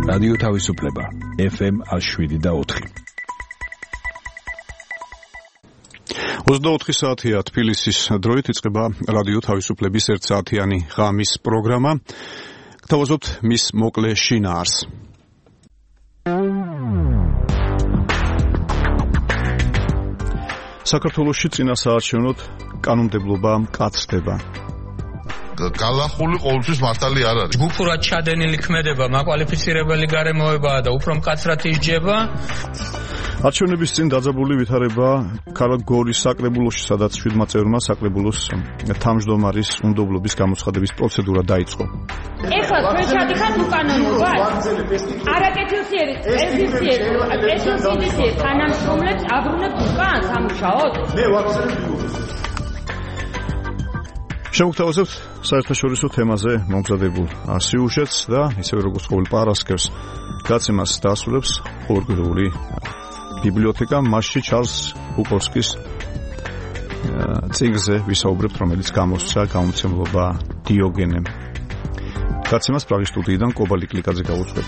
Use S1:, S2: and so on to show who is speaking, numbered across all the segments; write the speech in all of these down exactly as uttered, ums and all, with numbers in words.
S1: რადიო თავისუფლება ეფ ემ შვიდი და ოთხი.
S2: ოცდაოთხი საათია თბილისის დროით იწყება რადიო თავისუფლების ერთსაათიანი ღამის პროგრამა. გთავაზობთ მის მოკლე შინაარს. საქართველოში წინასაარჩევნოდ კანონმდებლობა მკაცრდება.
S3: გალახული ყოველთვის მართალი არ არის.
S4: გუფურად ჩადენილი ქმედება მაკვალიფიცირებელი გარემოებაა და უფრო მკაცრად ისჯება.
S2: არჩევნების წინ დაძაბული ვითარება ქალაქ გორის საკრებულოში, სადაც შვიდმა წევრმა საკრებულოს თავმჯდომარის უნდობლობის გამოცხადების პროცედურა დაიწყო.
S5: ეხლა ჩვენ ჩადიხართ უკანონობას. არაკეთილსიერი, წესისიერი, წესისიერი თანამშრომლებს აბრუნებთ უკან სამუშაოდ. მე ვაქცევი.
S2: შევგვთავაზებთ საერთაშორისო თემაზე მომზადებულ სიუჟეტს და ისევე როგორც ყოველ პარასკევს გაცემას დაასრულებს ყოველკვირეული ბიბლიოთეკა. მასში ჩარლზ ბუკოვსკის წიგნზე ვისაუბრებთ, რომელიც გამოსცა გამომცემლობა დიოგენე. გაცემას პრაღის სტუდიიდან კობალი კლიკაძე გავუძღვები.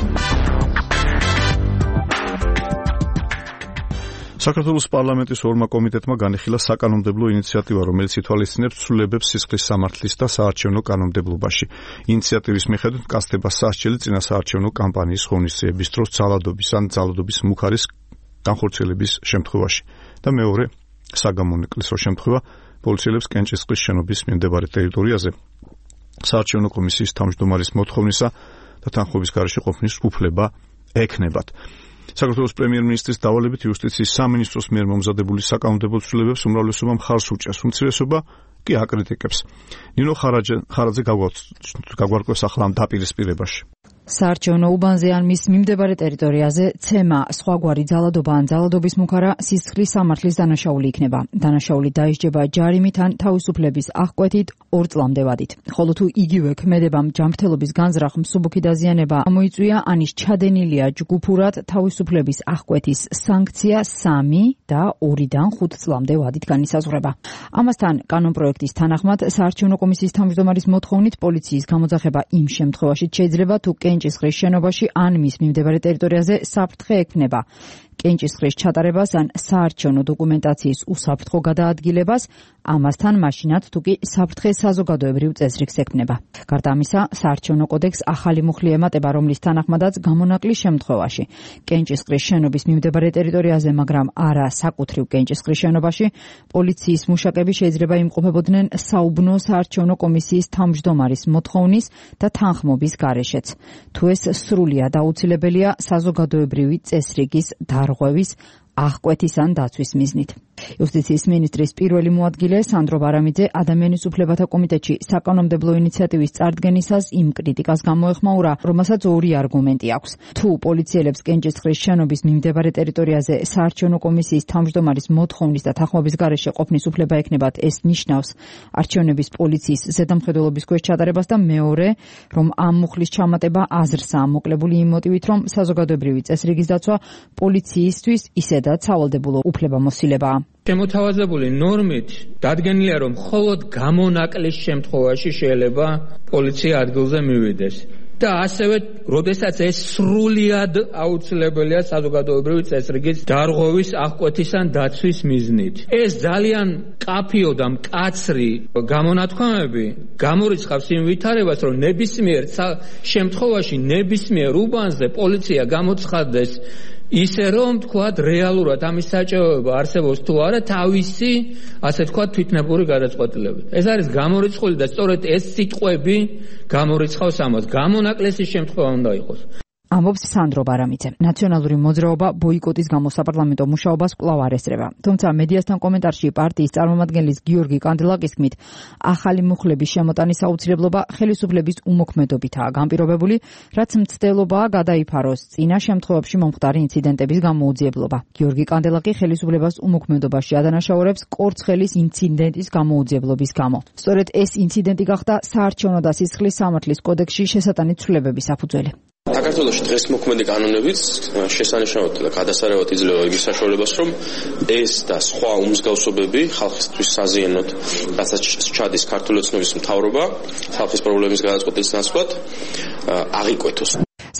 S2: საქართველოს პარლამენტის ორმა კომიტეტმა განიხილა საკანონმდებლო ინიციატივა, რომელიც ითვალისწინებს ცვლილებებს სისხლის სამართლის და საარჩევნო კანონმდებლობაში. ინიციატივის მიხედვით მკაცრდება სასჯელი წინასაარჩევნო კამპანიის ღონისძიების დროს ძალადობის ან ძალადობის მუხარის განხორციელების შემთხვევაში და მეორე საგამონაკლისო შემთხვევა პოლიციელებს კენჭისყრის შენობის მიმდებარე ტერიტორიაზე საარჩევნო კომისიის თავმჯდომარის მოთხოვნისა და თანხმობის გარეშე ყოფნის უფლება ექნებათ. საქართველოს პრემიერ-მინისტრის დავალებით იუსტიციის სამინისტროს მიერ მომზადებული საკანონმდებლო ცვლილებებს უმრავლესობა მხარს უჭერს, უმცირესობა კი აკრიტიკებს. ნინო ხარაძე გაგვარკვევს ახლა ამ დაპირისპირებაში.
S6: საარჩევნო უბანზე ან მის მიმდებარე ტერიტორიაზე ცემა, სხვაგვარი ძალადობა ან ძალადობის მუხარა სისხლის სამართლის დანაშაული იქნება. დანაშაული დაისჯება ჯარიმით ან თავისუფლების აღკვეთით ორ წლამდე ვადით. ხოლო თუ იგივე ქმედებამ ჯანმრთელობის განზრახ, მსუბუქი დაზიანება ამოიწვია, ან ის ჩადენილია ჯგუფურად, თავისუფლების აღკვეთის სანქცია სამი და ორიდან ხუთ წლამდე ვადით განისაზღვრება. ამასთან კანონპროექტის თანახმად საარჩევნო კომისიის თავმჯდომარის მოთხოვნით პოლიციის გამოძახება იმ შემთხვევაში შეიძლება, თუ კენჭისყრის შენობაში ან მის მიმდებარე ტერიტორიაზე საფრთხე ექმნება. კენჭისყრის ჩატარებას ან საარჩევნო დოკუმენტაციის უსაფრთხო გადაადგილებას, ამასთან მაშინაც თუ კი საფრთხე საზოგადოებრივ წესრიგს ექმნება. გარდა ამისა, საარჩევნო კოდექსს ახალი მუხლი ემატება, რომლის თანახმადაც გამონაკლის შემთხვევაში კენჭისყრის შენობის მიმდებარე ტერიტორიაზე, მაგრამ არა საკუთრივ კენჭისყრის შენობაში, პოლიციის მუშაკები შეიძლება იმყოფებოდნენ საუბნო საარჩევნო კომისიის თავმჯდომარის მოთხოვნის და თანხმობის გარეშეც. თუ ეს სრულიად აუცილებელია საზოგადოებრივი წესრიგის დარღვევის, აღკვეთის ან დაცვის მიზნით. იუსტიციის მინისტრის პირველი მოადგილე სანდრო ბარამიძე ადამიანის უფლებათა კომიტეტში საკანონმდებლო ინიციატივის წარდგენისას იმ კრიტიკას გამოეხმაურა, რომელსაც ორი არგუმენტი აქვს. თუ პოლიციელებს კენჭისყრის შენობის მიმდებარე ტერიტორიაზე საარჩევნო კომისიის თავმჯდომარის მოთხოვნის და თანხმობის გარეშე ყოფნის უფლება ექნებათ, ეს ნიშნავს არჩევნების პოლიციის ზედამხედველობის ქვეშ ჩატარებას და მეორე, რომ ამ მუხლის ჩამატება აზრსაა მოკლებული იმ მოტივით, რომ საზოგადოებრივი წესრიგის დაცვა პოლიციისთვის ისედაც სავალდებულო უფლებამოსილებაა.
S4: შემოთავაზებული ნორმით დადგენილია, რომ მხოლოდ გამონაკლის შემთხვევაში შეიძლება პოლიცია ადგილზე მივიდეს. და ასევე, როდესაც ეს სრულიად აუცილებელია საზოგადოებრივი წესრიგის დარღვევის, აღკვეთის ან დაცვის მიზნით. ეს ძალიან კაფიო და მკაცრი გამონათქვამები გამორიცხავს იმ ვითარებას, რომ ნებისმიერ შემთხვევაში ნებისმიერ უბანზე პოლიცია გამოცხადდეს ისე რომ თქვათ რეალურად ამის საჭიროება არსებობს თუ არა თავისი, ასე თქვათ, თვითნებური გადაწყვეტილებით. ეს არის გამორიცხული და სწორედ ეს სიტყვები გამორიცხავს ამას. გამონაკლისის შემთხვევა უნდა იყოს.
S6: ამბობს სანდრო ბარამიძე. ნაციონალური მოძრაობა ბოიკოტის გამო საპარლამენტო მუშაობას კვლავ არ ესწრება. თუმცა მედიასთან კომენტარში პარტიის წარმომადგენლის გიორგი კანდელაკის თქმით, ახალი მუხლების შემოტანის აუცილებლობა ხელისუფლების უმოქმედობითაა განპირობებული, რაც მცდელობაა გადაიფაროს წინა შემთხვევებში მომხდარი ინციდენტების გამოუძიებლობა. გიორგი კანდელაკი ხელისუფლებას უმოქმედობაში ადანაშაულებს კორცხელის ინციდენტის გამოუძიებლობის გამო. სწორედ ეს ინციდენტი გახდა საარჩევნო და სისხლის სამართლის კოდექსში შესატანით ცვლილებების საფუძველი.
S7: საქართველოში დღეს მოქმედი კანონებით შესანიშნავად და გადასარევად იძლევა იმის საშუალებას, რომ ეს და სხვა უმსგავსობები ხალხისთვის საზიანოდ, რასაც ჩადის ქართული ოცნების მთავრობა, ხალხის პრობლემის გადაწყვეტის ნაცვლად აღიკვეთოს.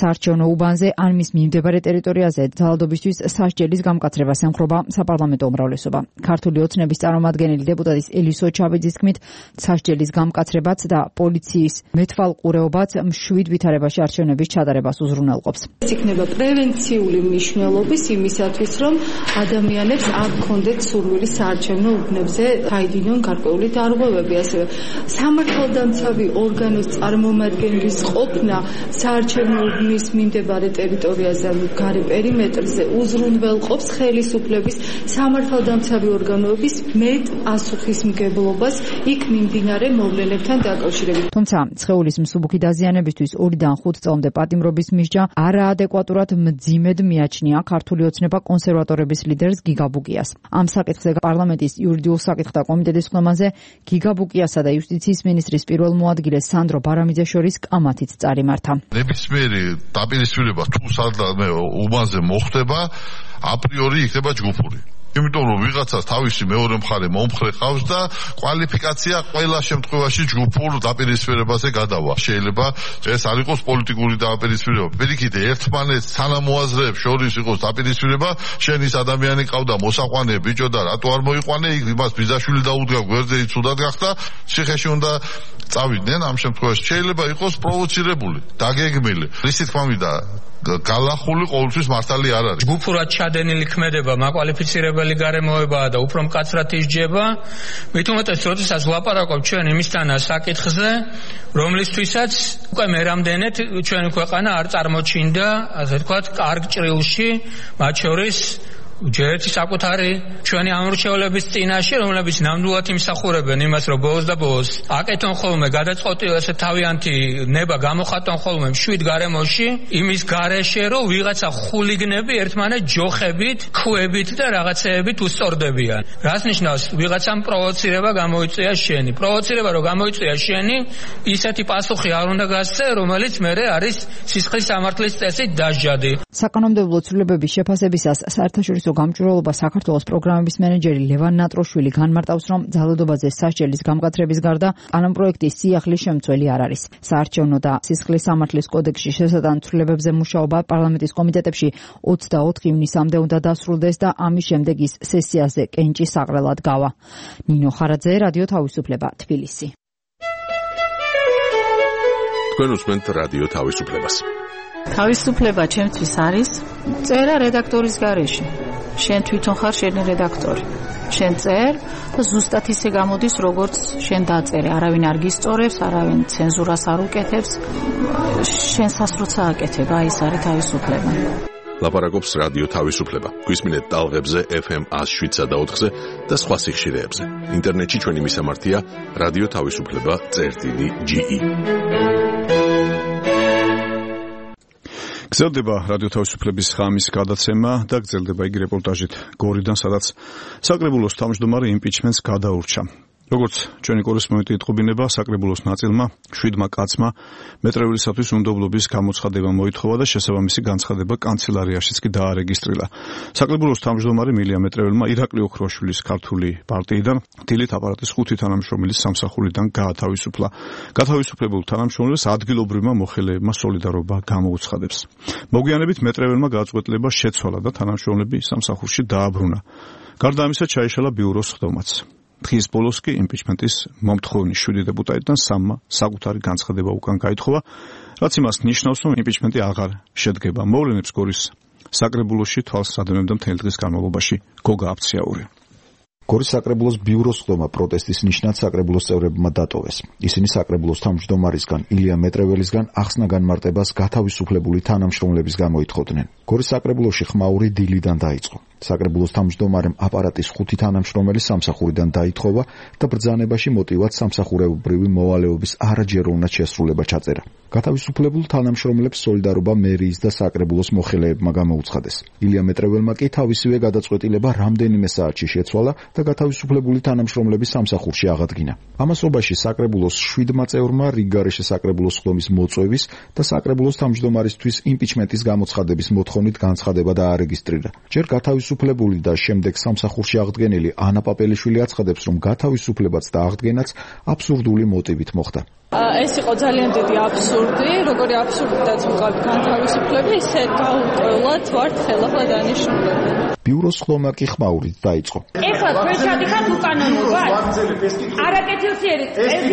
S6: საარჩევნო უბანზე ან მის მიმდებარე ტერიტორიაზე ძალადობისთვის სასჯელის გამკაცრებას ემხრობა საპარლამენტო უმრავლესობა. ქართული ოცნების წარმომადგენელი დეპუტატის ელისო ჩაბიძის თქმით, სასჯელის გამკაცრებაც და პოლიციის მეთვალყურეობაც მშვიდ ვითარებაში არჩევნების ჩატარებას უზრუნველყოფს.
S8: ეს იქნება პრევენციული მნიშვნელობის იმისათვის, რომ ადამიანებს არ გქონდეთ სურვილი საარჩევნო უბნებზე დაიდინონ გარკვეული დარღვევები, ასევე სამართალდამცავი ორგანოს წარმომადგენლის ყოფნა საარჩევნო უბნის მიმდებარე ტერიტორიაზე ან გარე პერიმეტრზე უზრუნველყოფს ხელისუფლების სამართალდამცავი ორგანოების მეტ პასუხისმგებლობას იქ მიმდინარე მოვლენებთან დაკავშირებით.
S6: თუმცა სხეულის მსუბუქი დაზიანებისთვის ორიდან ხუთ წლამდე პატიმრობის მისჯა არაადეკვატურად მძიმედ მიაჩნია ქართული ოცნება კონსერვატორების ლიდერს გიგა ბუკიას. ამ საკითხზე პარლამენტის იურიდიულ საკითხთა კომიტეტის ხმაზე გიგა ბუკიასა და იუსტიციის მინისტრის პირველ მოადგილეს სანდრო ბარამიძეს შორის კამათიც წარიმართა.
S3: ნებისმიერი დაპირისპირება თუ სადამე უბანზე მოხდება, აპრიორი იქნება ჯგუფური. იმიტომ რომ ვიღაცას თავისი მეორე მხარე მომხრე ყავს და კვალიფიკაცია ყველა შემთხვევაში ჯგუფურ დაპირისპირებაზე გადავა. შეიძლება ეს არ იყოს პოლიტიკური დაპირისპირება. პირიქით ერთმანეთს თანამოაზრეებს შორის იყოს დაპირისპირება, შენ ის ადამიანი ყავდა მოსაყვანე ბიჭო და რატო არ მოიყვანე, იმას ბიზაშვილი დაუდგა გვერდზე იცუდად გახდა, ციხეში უნდა წავიდნენ. ამ შემთხვევაში შეიძლება იყოს პროვოცირებული, დაგეგმილი. ისი თქმა მინდა გალახული ყოველთვის მართალი არ არის.
S4: ჯგუფურად ჩადენილი ქმედება მაკვალიფიცირებელი გარემოებაა და უფრო მკაცრად ისჯება. მით უმეტეს, როდესაც ვლაპარაკობთ ჩვენ იმისთან საკითხზე, რომლისთვისაც უკვე მერამდენეთ ჩვენი ქვეყანა არ წარმოჩინდა, ასე ვთქვათ, კარგ ჭრილში, მათ შორის ჯერეთი საკუთარი ჩვენი ამორჩევლების წინაშე, რომლებიც ნამდვილად იმსახურებენ იმას, რომ ბოლოს და ბოლოს აკეთონ ხოლმე გადაწყვეტილ ესე თავიანთი ნება გამოხატონ ხოლმე მშვიდ გარემოში, იმის გარეშე, რომ ვიღაცა ხულიგნები ერთმანეთს ჯოხებით, ქვებით და რაღაცეებით უსწორდებიან. რას ნიშნავს ვიღაცამ პროვოცირება გამოიწვია შენი? პროვოცირება რომ გამოიწვია შენი, ისეთი პასუხი არ უნდა გასცე, რომელიც მერე არის სისხლის სამართლის წესით დასჯადი.
S6: საკანონმდებლო ცვლილებების შეფასებისას საერთაშორისო გამჭვირვალობა საქართველოს პროგრამების მენეჯერი ლევან ნატროშვილი განმარტავს, რომ ძალადობაზე სასჯელის გამკაცრების გარდა კანონპროექტის სიახლის შემცველი არ არის. საარჩევნო და სისხლის სამართლის კოდექსში შესატან ცვლილებებზე მუშაობა პარლამენტის კომიტეტებში ოცდაოთხ ივნისამდე უნდა დასრულდეს და ამის შემდეგ ის სესიაზე კენჭის საყრელად გავა. ნინო ხარაძე, რადიო თავისუფლება, თბილისი.
S9: თქვენ უსმენთ რადიო თავისუფლებას.
S10: თავისუფლება ჩემთვის არის წერა რედაქტორის გარეშე. შენ თვითონ ხარ შენი რედაქტორი. შენ წერ და ზუსტად ისე გამოდის, როგორც შენ დაწერე. არავინ არ გისწორებს, არავინ ცენზურას არ უკეთებს. შენსაც როცა აკეთება, ის არის თავისუფლება.
S9: ლაპარაკობს რადიო თავისუფლება. გვისმინეთ ტალღებზე ეფ ემ ათს შვიდსა და ოთხზე და სხვა სიხშირეებზე. ინტერნეტში ჩვენი მისამართია რადიო თავისუფლება წერტილი ჯი ი.
S2: გრძელდება რადიო თავისუფლების ხამის გადაცემა და გრძელდება იგი რეპორტაჟით გორიდან, სადაც საკრებულოს თავმჯდომარე იმპიჩმენტს გადაურჩა. როგორც ჩვენი კორესპონდენტი იტყობინება, საკრებულოს ნაწილმა შვიდმა კაცმა მეტრევილისათვის უნდობლობის გამოცხადება მოითხოვა და შესაბამისი განცხადება კანცელარიაშიც კი დაარეგისტრირა. საკრებულოს თავმჯდომარე მილია მეტრეველმა ირაკლი ოქროაშვილის ქართული პარტიიდან დილით აპარატის ხუთი თანამშრომლის სამსახურიდან გაათავისუფლა. გათავისუფლებულ თანამშრომლებს ადგილობრივმა მოხელეებმა სოლიდარობა გამოუცხადებს. მოგვიანებით მეტრეველმა გადაწყვეტილება შეცვალა და თანამშრომლები სამსახურში დააბრუნა. გარდა ამისა ჩაიშალა ბიუროს ხდომაც. დღის ბოლოს კი იმპიჩმენტის მომთხოვნის შვიდი დეპუტატიდან სამმა საკუთარი განცხადება უკან გაითხოვა, რაც იმას ნიშნავს, რომ იმპიჩმენტი აღარ შედგება. მოვლენებს გორის საკრებულოში თვალს ადევნებდა მთელი დღის განმავლობაში გოგა აფციაური.
S11: გორის საკრებულოს ბიუროს ხდომა პროტესტის ნიშნად საკრებულოს წევრებმა დატოვეს. ისინი საკრებულოს თავმჯდომარისგან ილია მეტრეველისგან ახსნა განმარტებას გათავისუფლებული თანამშრომლების გამოითხოვდნენ. გორის საკრებულოში ხმაური დილიდან დაიწყო. საკრებულოს თავმჯდომარემ აპარატის ხუთი თანამშრომელი სამსახურიდან დაითხოვა და ბრძანებაში მოტივად სამსახურებრივი მოვალეობის არაჯეროვნად შესრულება ჩაწერა. გათავისუფლებულ თანამშრომლებს სოლიდარობა მერიის და საკრებულოს მოხელეებმა გამოუცხადეს. ილია მეტრეველმა კი თავისივე გადაწყვეტილება რამდენიმე საათში შეცვალა და გათავისუფლებული თანამშრომლების სამსახურში აღადგინა. ამასობაში საკრებულოს შვიდმა წევრმა რიგგარეშე საკრებულოს ხდომის მოწვევის და საკრებულოს თავმჯდომარისთვის იმპიჩმენტის გამოცხადების მოთხოვნით განცხადება დაარეგისტრირა. ჯერ გათავისუფლებული და შემდეგ სამსახურში აღდგენილი ანა პაპელიშვილი აცხადებს, რომ გათავისუფლებაც და აღდგენაც აბსურდული მოტივით მოხდა.
S8: ეს იყო ძალიან დიდი აბსურდი, როგორი აბსურდითაც ვიყავ განთავისუფლები, ისე გაურკვევლად ვართ ხელახლა დანიშნულები.
S11: ბიუროს ხდომა კი ხმაურით დაიწყო.
S5: ეხლა თქვენ ჩადიხართ უკანონობას. არაკეთილსიერი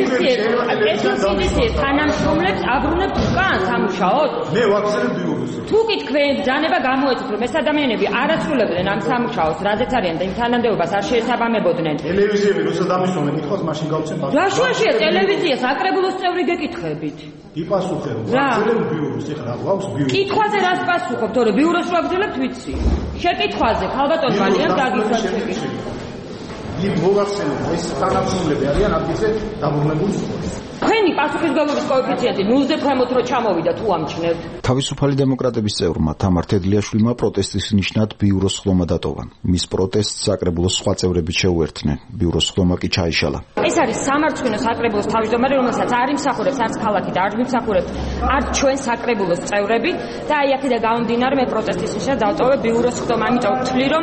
S5: წესისიერი თანამშრომლებს აბრუნებთ უკან სამუშაოდ?
S12: მე ვახსენებ ბიუროს.
S5: თუ კი თქვენ ბრძანება გამოეცით, რომ ეს ადამიანები არ აცვლებდნენ ამ სამუშაოს, რადგან არიან და იმ თანამდებობას არ შეესაბამებოდნენ.
S12: ტელევიზიები როცა დამისვენ, ითხოვს მაშინ გავცემ.
S5: რა შუაშია ტელევიზია საკრებულოს წევრი გეკითხებით?
S12: იპასუხე რომ ვახსენებ ბიუროს, ეხლა რა გვაქვს ბიურო.
S5: კითხვაზე რას პასუხობ, თორე ბიუროს რო აგრძელებთ ვიცი. შეკითხვაზე ხალბატონ მალიან დაგისვაცები.
S12: იქ მოვახსენებ, ეს თანამშრომლები არიან ადგილზე დაბრუნებული სკოლაში.
S5: თქვენი პასუხისმგებლობის კოეფიციენტი ნულზე ქვემოთ რო ჩამოვიდა თუ ამჩნევთ.
S11: თავისუფალი დემოკრატების წევრმა თამარ თედლიაშვილმა პროტესტის ნიშნად ბიუროს ხდომა დატოვა. მის პროტესტს საკრებულოს სხვა წევრები შეუერთდნენ. ბიუროს ხდომა კი ჩაიშალა.
S5: ეს არის სამართლიანო საკრებულოს თავმჯდომარე, რომელსაც არ იმსახურებს არც ქალაქი და არ მიმსახურებს არც ჩვენ საკრებულოს წევრები და აი აქედან გამომდინარე მე პროტესტის ნიშნად დავტოვე ბიუროს ხდომა. ამიტომ ვთვლი რომ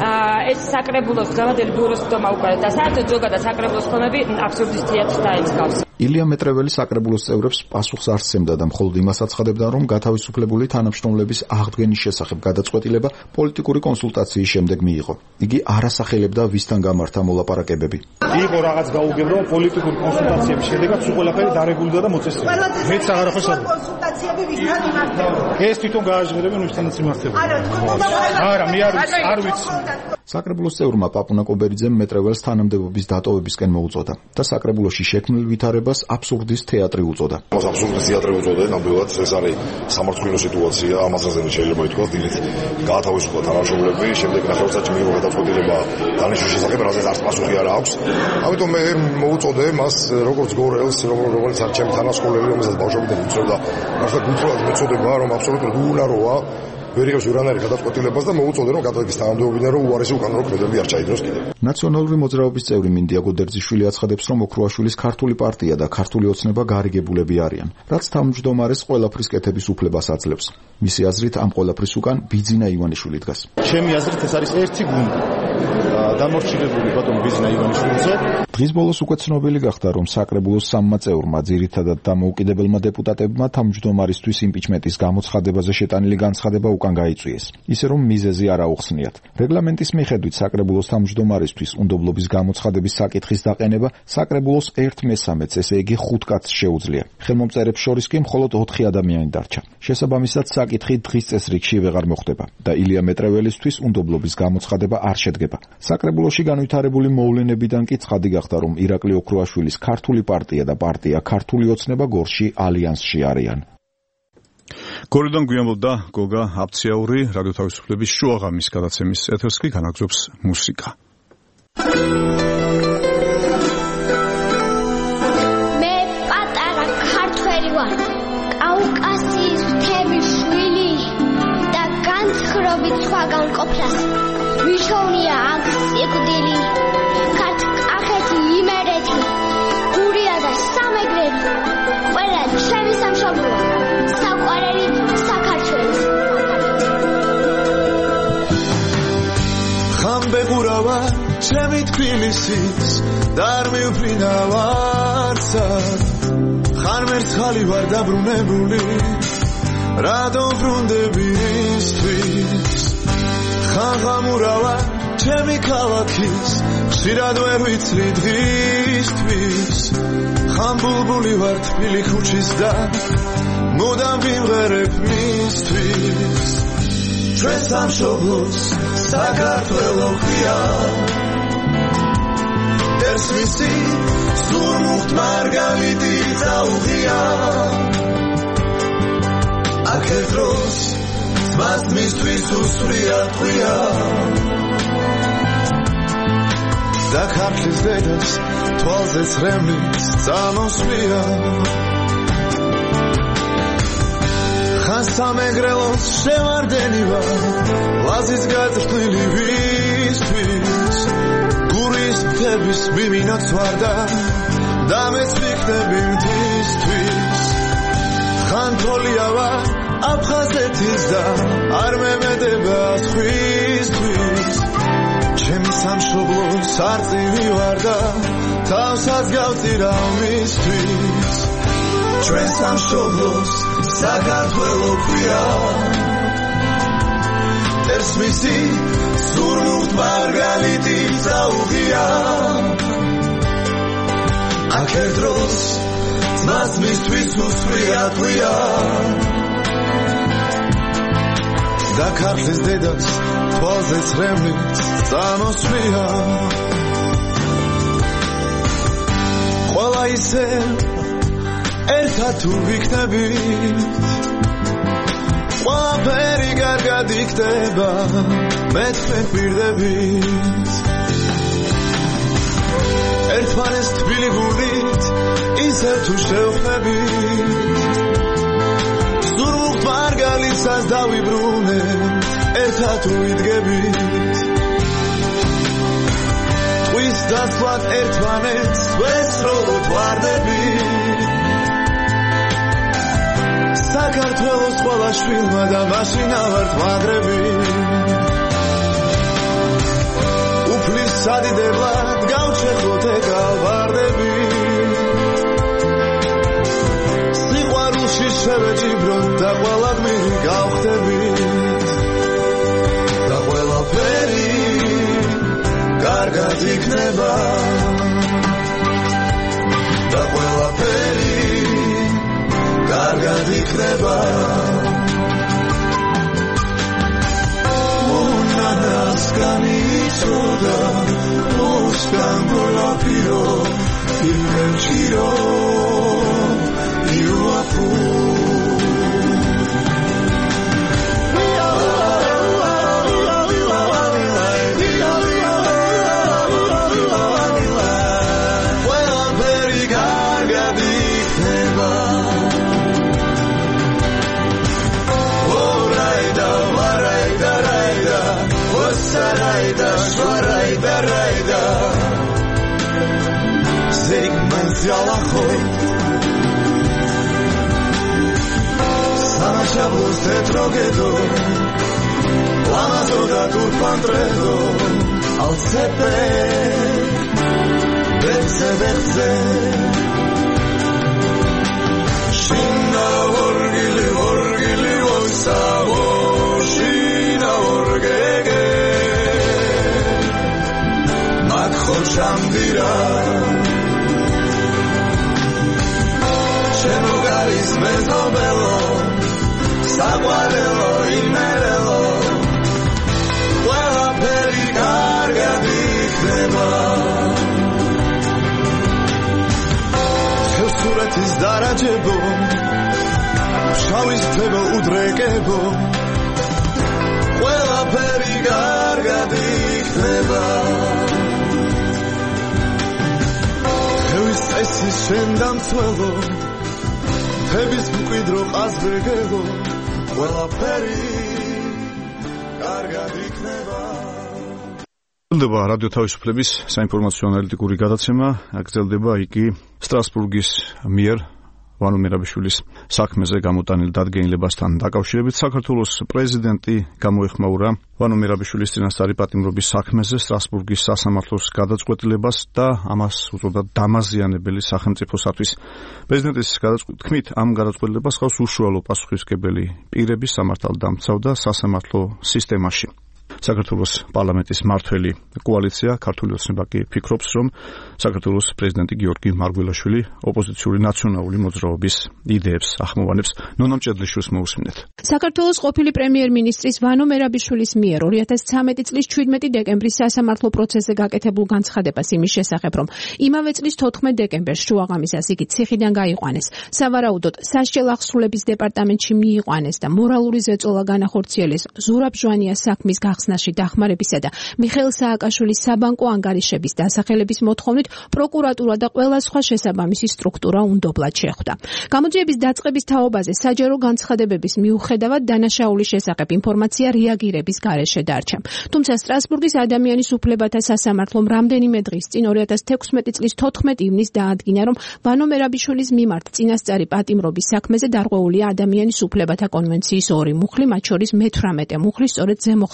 S5: ეს საკრებულოს გამადელი ბიუროს ხდომა უკვე და საერთოდ ზოგადად საკრებულოს ხდომები აბსურდის თეატრს დაემსგავს. ილია
S11: მეტრეველი საკრებულოს წევრებს პასუხს არ სცემდა და მხოლოდ იმას აცხადებდა, რომ გათავისუფლებული თანამშრომლების აღდგენის შესახებ გადაწყვეტილება პოლიტიკური კონსულტაციის შემდეგ მიიღო. იგი არ ასახელებდა ვისთან გამართა მოლაპარაკებები.
S12: იყო რაღაც გაუგებრო პოლიტიკური კონსულტაციების შედეგად სულ ყველაფერი დარეგულდა და მოწესრიგდა. მეც აღარაფერს არ
S13: კონსულტაციები ვისთან იმართება.
S12: ეს თვითონ გააჟღერებენ ვისთანაც იმართება. არა, მე არ ვიცი, არ ვიცი.
S11: საკრებულოს წევრმა პაპუნა კობერიძემ მეტრეველს თანამდებობის დატოვებისკენ მოუწოდა და საკრებულოში შექმნილ ვითარებას აბსურდის თეატრი უწოდა.
S14: მას აბსურდის თეატრი უწოდა, ნამდვილად ეს არის სამართლიანი სიტუაცია, ამასაც შეიძლება ითქვას, დილით გაათავისუფლა თანამშრომლები, შემდეგ ნახევარსაათში მიიღო გადაწყვეტილება დანიშნვის შესახებ, რაზეც არც პასუხი არ აქვს. ამიტომ მე მოუწოდე მას როგორც გორელს, როგორც არც ჩემი თანასწორები, რომელსაც ბავშვობიდან ვიწევდა, მართლა გულწრფელად მეწოდება, რომ აბსოლუტურად უუნაროა ვერიღებს ვერანაირ გადაწყვეტილებას და მოუწოდე რომ გადადგეს თანამდებობიდან რომ უარესი უკანონო ქმედებები არ ჩაიდროს კიდევ.
S11: ნაციონალური მოძრაობის წევრი მინდია გოდერძიშვილი აცხადებს, რომ ოქროაშვილის ქართული პარტია და ქართული ოცნება გარიგებულები არიან, რაც თავმჯდომარეს ყველაფრის კეთების უფლებას აძლევს. მისი აზრით ამ ყველაფრის უკან ბიძინა ივანიშვილი დგას.
S12: ჩემი აზრით ეს არის ერთი გუნდი დამორჩილებული ბატონ ბიძინა ივანიშვილზე.
S11: დღის ბოლოს უკვე ცნობილი გახდა, რომ საკრებულოს სამმა წევრმა ძირითადად დამოუკიდებელმა დეპუტატებმა თავმჯდომარისთვის იმპიჩმენტის გამოცხადებაზე შეტანილი განცხადება უკან გაიწვიეს, ისე რომ მიზეზი არ აუხსნიათ. რეგლამენტის მიხედვით საკრებულოს თავმჯდომარისთვის უნდობლობის გამოცხადების საკითხის დაყენება საკრებულოს ერთ მესამედს, ესე იგი ხუთ კაცს შეუძლია. ხელმომწერებს შორის კი მხოლოდ ოთხი ადამიანი დარჩა. შესაბამისად საკითხი დღის წესრიგში ვეღარ მოხდება და ილია მეტრეველისთვის უნდობლობის გამოცხადება არ შედგება. საკრებულოში განვითარებული მოვლენებიდან კი ცხადი გახდა, რომ ირაკლი ოქროაშვილის ქართული პარტია და პარტია ქართული ოცნება გორში ალიანსში არიან.
S2: გორიდან გვიამბობდა გოგა აფციაური რადიო თავისუფლების შუაღამის გადაცემის ეთერს კი განაგზობს მუსიკა.
S15: მე პატარა ქართველი ვარ, კავკასიის მთების შვილი და განცხრობით სხვაგან ყოფლას ვიშოვნია აქ სიკვდილი. ქართკახეთი იმერეთი, გურია და სამეგრელი, ყველა ჩემი სამშობლოა, საყვარელი საქართველოს.
S16: ხამბეღურავა ჩემი თბილისის და არ მივფრინავარსა, ხარ მერცხალი ვარ დაბრუნებული, რატომ ბრუნდები ისთვის? ხაღამურავა ჩემი ქალაქის, ხშირად ვერ ვიცრი დღისთვის, ხამ ბულბული ვარ თბილი ქუჩის და მუდამ ვიმღერებ მისთვის. ჩვენ სამშობლოს საქართველო ღია, ერს მისი ზურმუხტ მარგალიტი წაუღია, აქ ერთდროს ძმას მისთვის უსვრია ტყვია და ქართლის დედას თვალზე ცრემლის წამოსვლია. ხან სამეგრელოს შევარდენი ვარ, ლაზის გაძრდილი ვისთვის, გურის მთების მიმინოც ვარ და დამეც ვიქნები მთისთვის. ხან თოლია ვარ აფხაზეთის და არ მემედება სხვისთვის, ჩემი სამშობლოს არწივი ვარ და თავსაც გავწირავ მისთვის. ჩვენ სამშობლოს საქართველო ქვია წერს მისი სურმუხტ მარგალიტი წაუღია აქ ერთ დროს ძმას მისთვის უსწრია ქვია და ქართლის დედას თვალზე ცრემლით წამოსვლია ყველა ისე ერთად თუ ვიქნებით ყველაფერი კარგად იქნება მე თქვენ პირდებით ერთმანეს თბილი გულით ისევ თუ შევხვდებით ზურმუხტ მარგალისას დავიბრუნებ ერთად თუ ვიდგებით ტყვის დასვლად ერთმანეთს ვესროლოთ ვარდებით საქართველოს ყველა შვილმა და მაშინა ვართ მაგრები უფლის სადიდებლად გავჩეხოთ ეკალვარდები სიყვარულში შევეჭიბროთ და ყველა გმირი გავხდებით და ყველაფერი კარგად იქნება და ყველაფერი კარგად იქნება მონანას განიცოდა მოსკან გოლაფირო იმერჩირო იუაფუ Sarayda, şvarayda, rayda Zegmez yalahoy Sana chavos te trogedo Lamazo da turpantredo Al sepe Berze, berze Shina orgili, orgili, oysavo Shina orgege Chodźamdira Czemu garis mezobelo Saguarelo i merelo Huela peri carga dikneba Seusuretis darajebo Shavis tebo udrekebo Huela peri carga dikneba Esi შენდამ ცველო თების მკვიდრო ყაზბეგელო ყველაფერი კარგად იქნება გრძელდება რადიო თავისუფლების საინფორმაციო ანალიტიკური გადაცემა გრძელდება იგი სტრასბურგის მიერ ვანო მერაბიშვილის საქმეზე გამოტანილ დადგენილებასთან დაკავშირებით საქართველოს პრეზიდენტი გამოეხმაურა ვანო მერაბიშვილის წინასწარი პატიმრობის საქმეზე სტრასბურგის სასამართლოს გადაწყვეტილებას და ამას უწოდა დამაზიანებელი სახელმწიფოსათვის. პრეზიდენტის თქმით, ამ გადაწყვეტილებას ხავს უშუალო პასუხისმგებელი პირების სამართალდამცავ და სასამართლო სისტემაში. საქართველოს პარლამენტის მმართველი კოალიცია ქართული ოცნება კი ფიქრობს, რომ საქართველოს პრეზიდენტი გიორგი მარგველაშვილი ოპოზიციური ნაციონალური მოძრაობის იდეებს ახმოვანებს. ნონა მჭედლიშვილს მოусმინეთ.
S17: საქართველოს ყოფილი პრემიერ-მინისტრის ვანო მერაბიშვილის მიერ ორი ათას ცხრამეტი წლის შვიდმეტი დეკემბრის სასამართლო პროცესზე გაკეთებულ განცხადებას იმის შესახებ, რომ იმავე წლის თოთხმეტ დეკემბერს შუაღამისას იგი ციხიდან გაიყვანეს, სავარაუდოდ სასჯელ აღსრულების დეპარტამენტში მიიყვანეს და მორალური ზეწოლა განახორციელეს ზურაბ ჟვანიას საქმის გახსნაში დახმარებისა და მიხეილ სააკაშვილის საბანკო ანგარიშების დასახელების მოთხოვნით პროკურატურა და ყველა სხვა შესაბამისი სტრუქტურა უნდობლად შეხვდა. გამოძიების დაწყების თაობაზე საჯარო განცხადებების მიუხედავად დანაშაულის შესახებ ინფორმაცია რეაგირების გარეშე დარჩა. თუმცა სტრასბურგის ადამიანის უფლებათა სასამართლომ რამდენიმე დღის წინ ორი ათას თექვსმეტი წლის თოთხმეტ ივნისს დაადგინა, რომ ვანო მერაბიშვილის მიმართ წინასწარი პატიმრობის საქმეზე დარღვეულია ადამიანის უფლებათა კონვენციის ორი მუხლი, მათ შორის მეთვრამეტე მუხლი სწორედ ზემოხსენებულ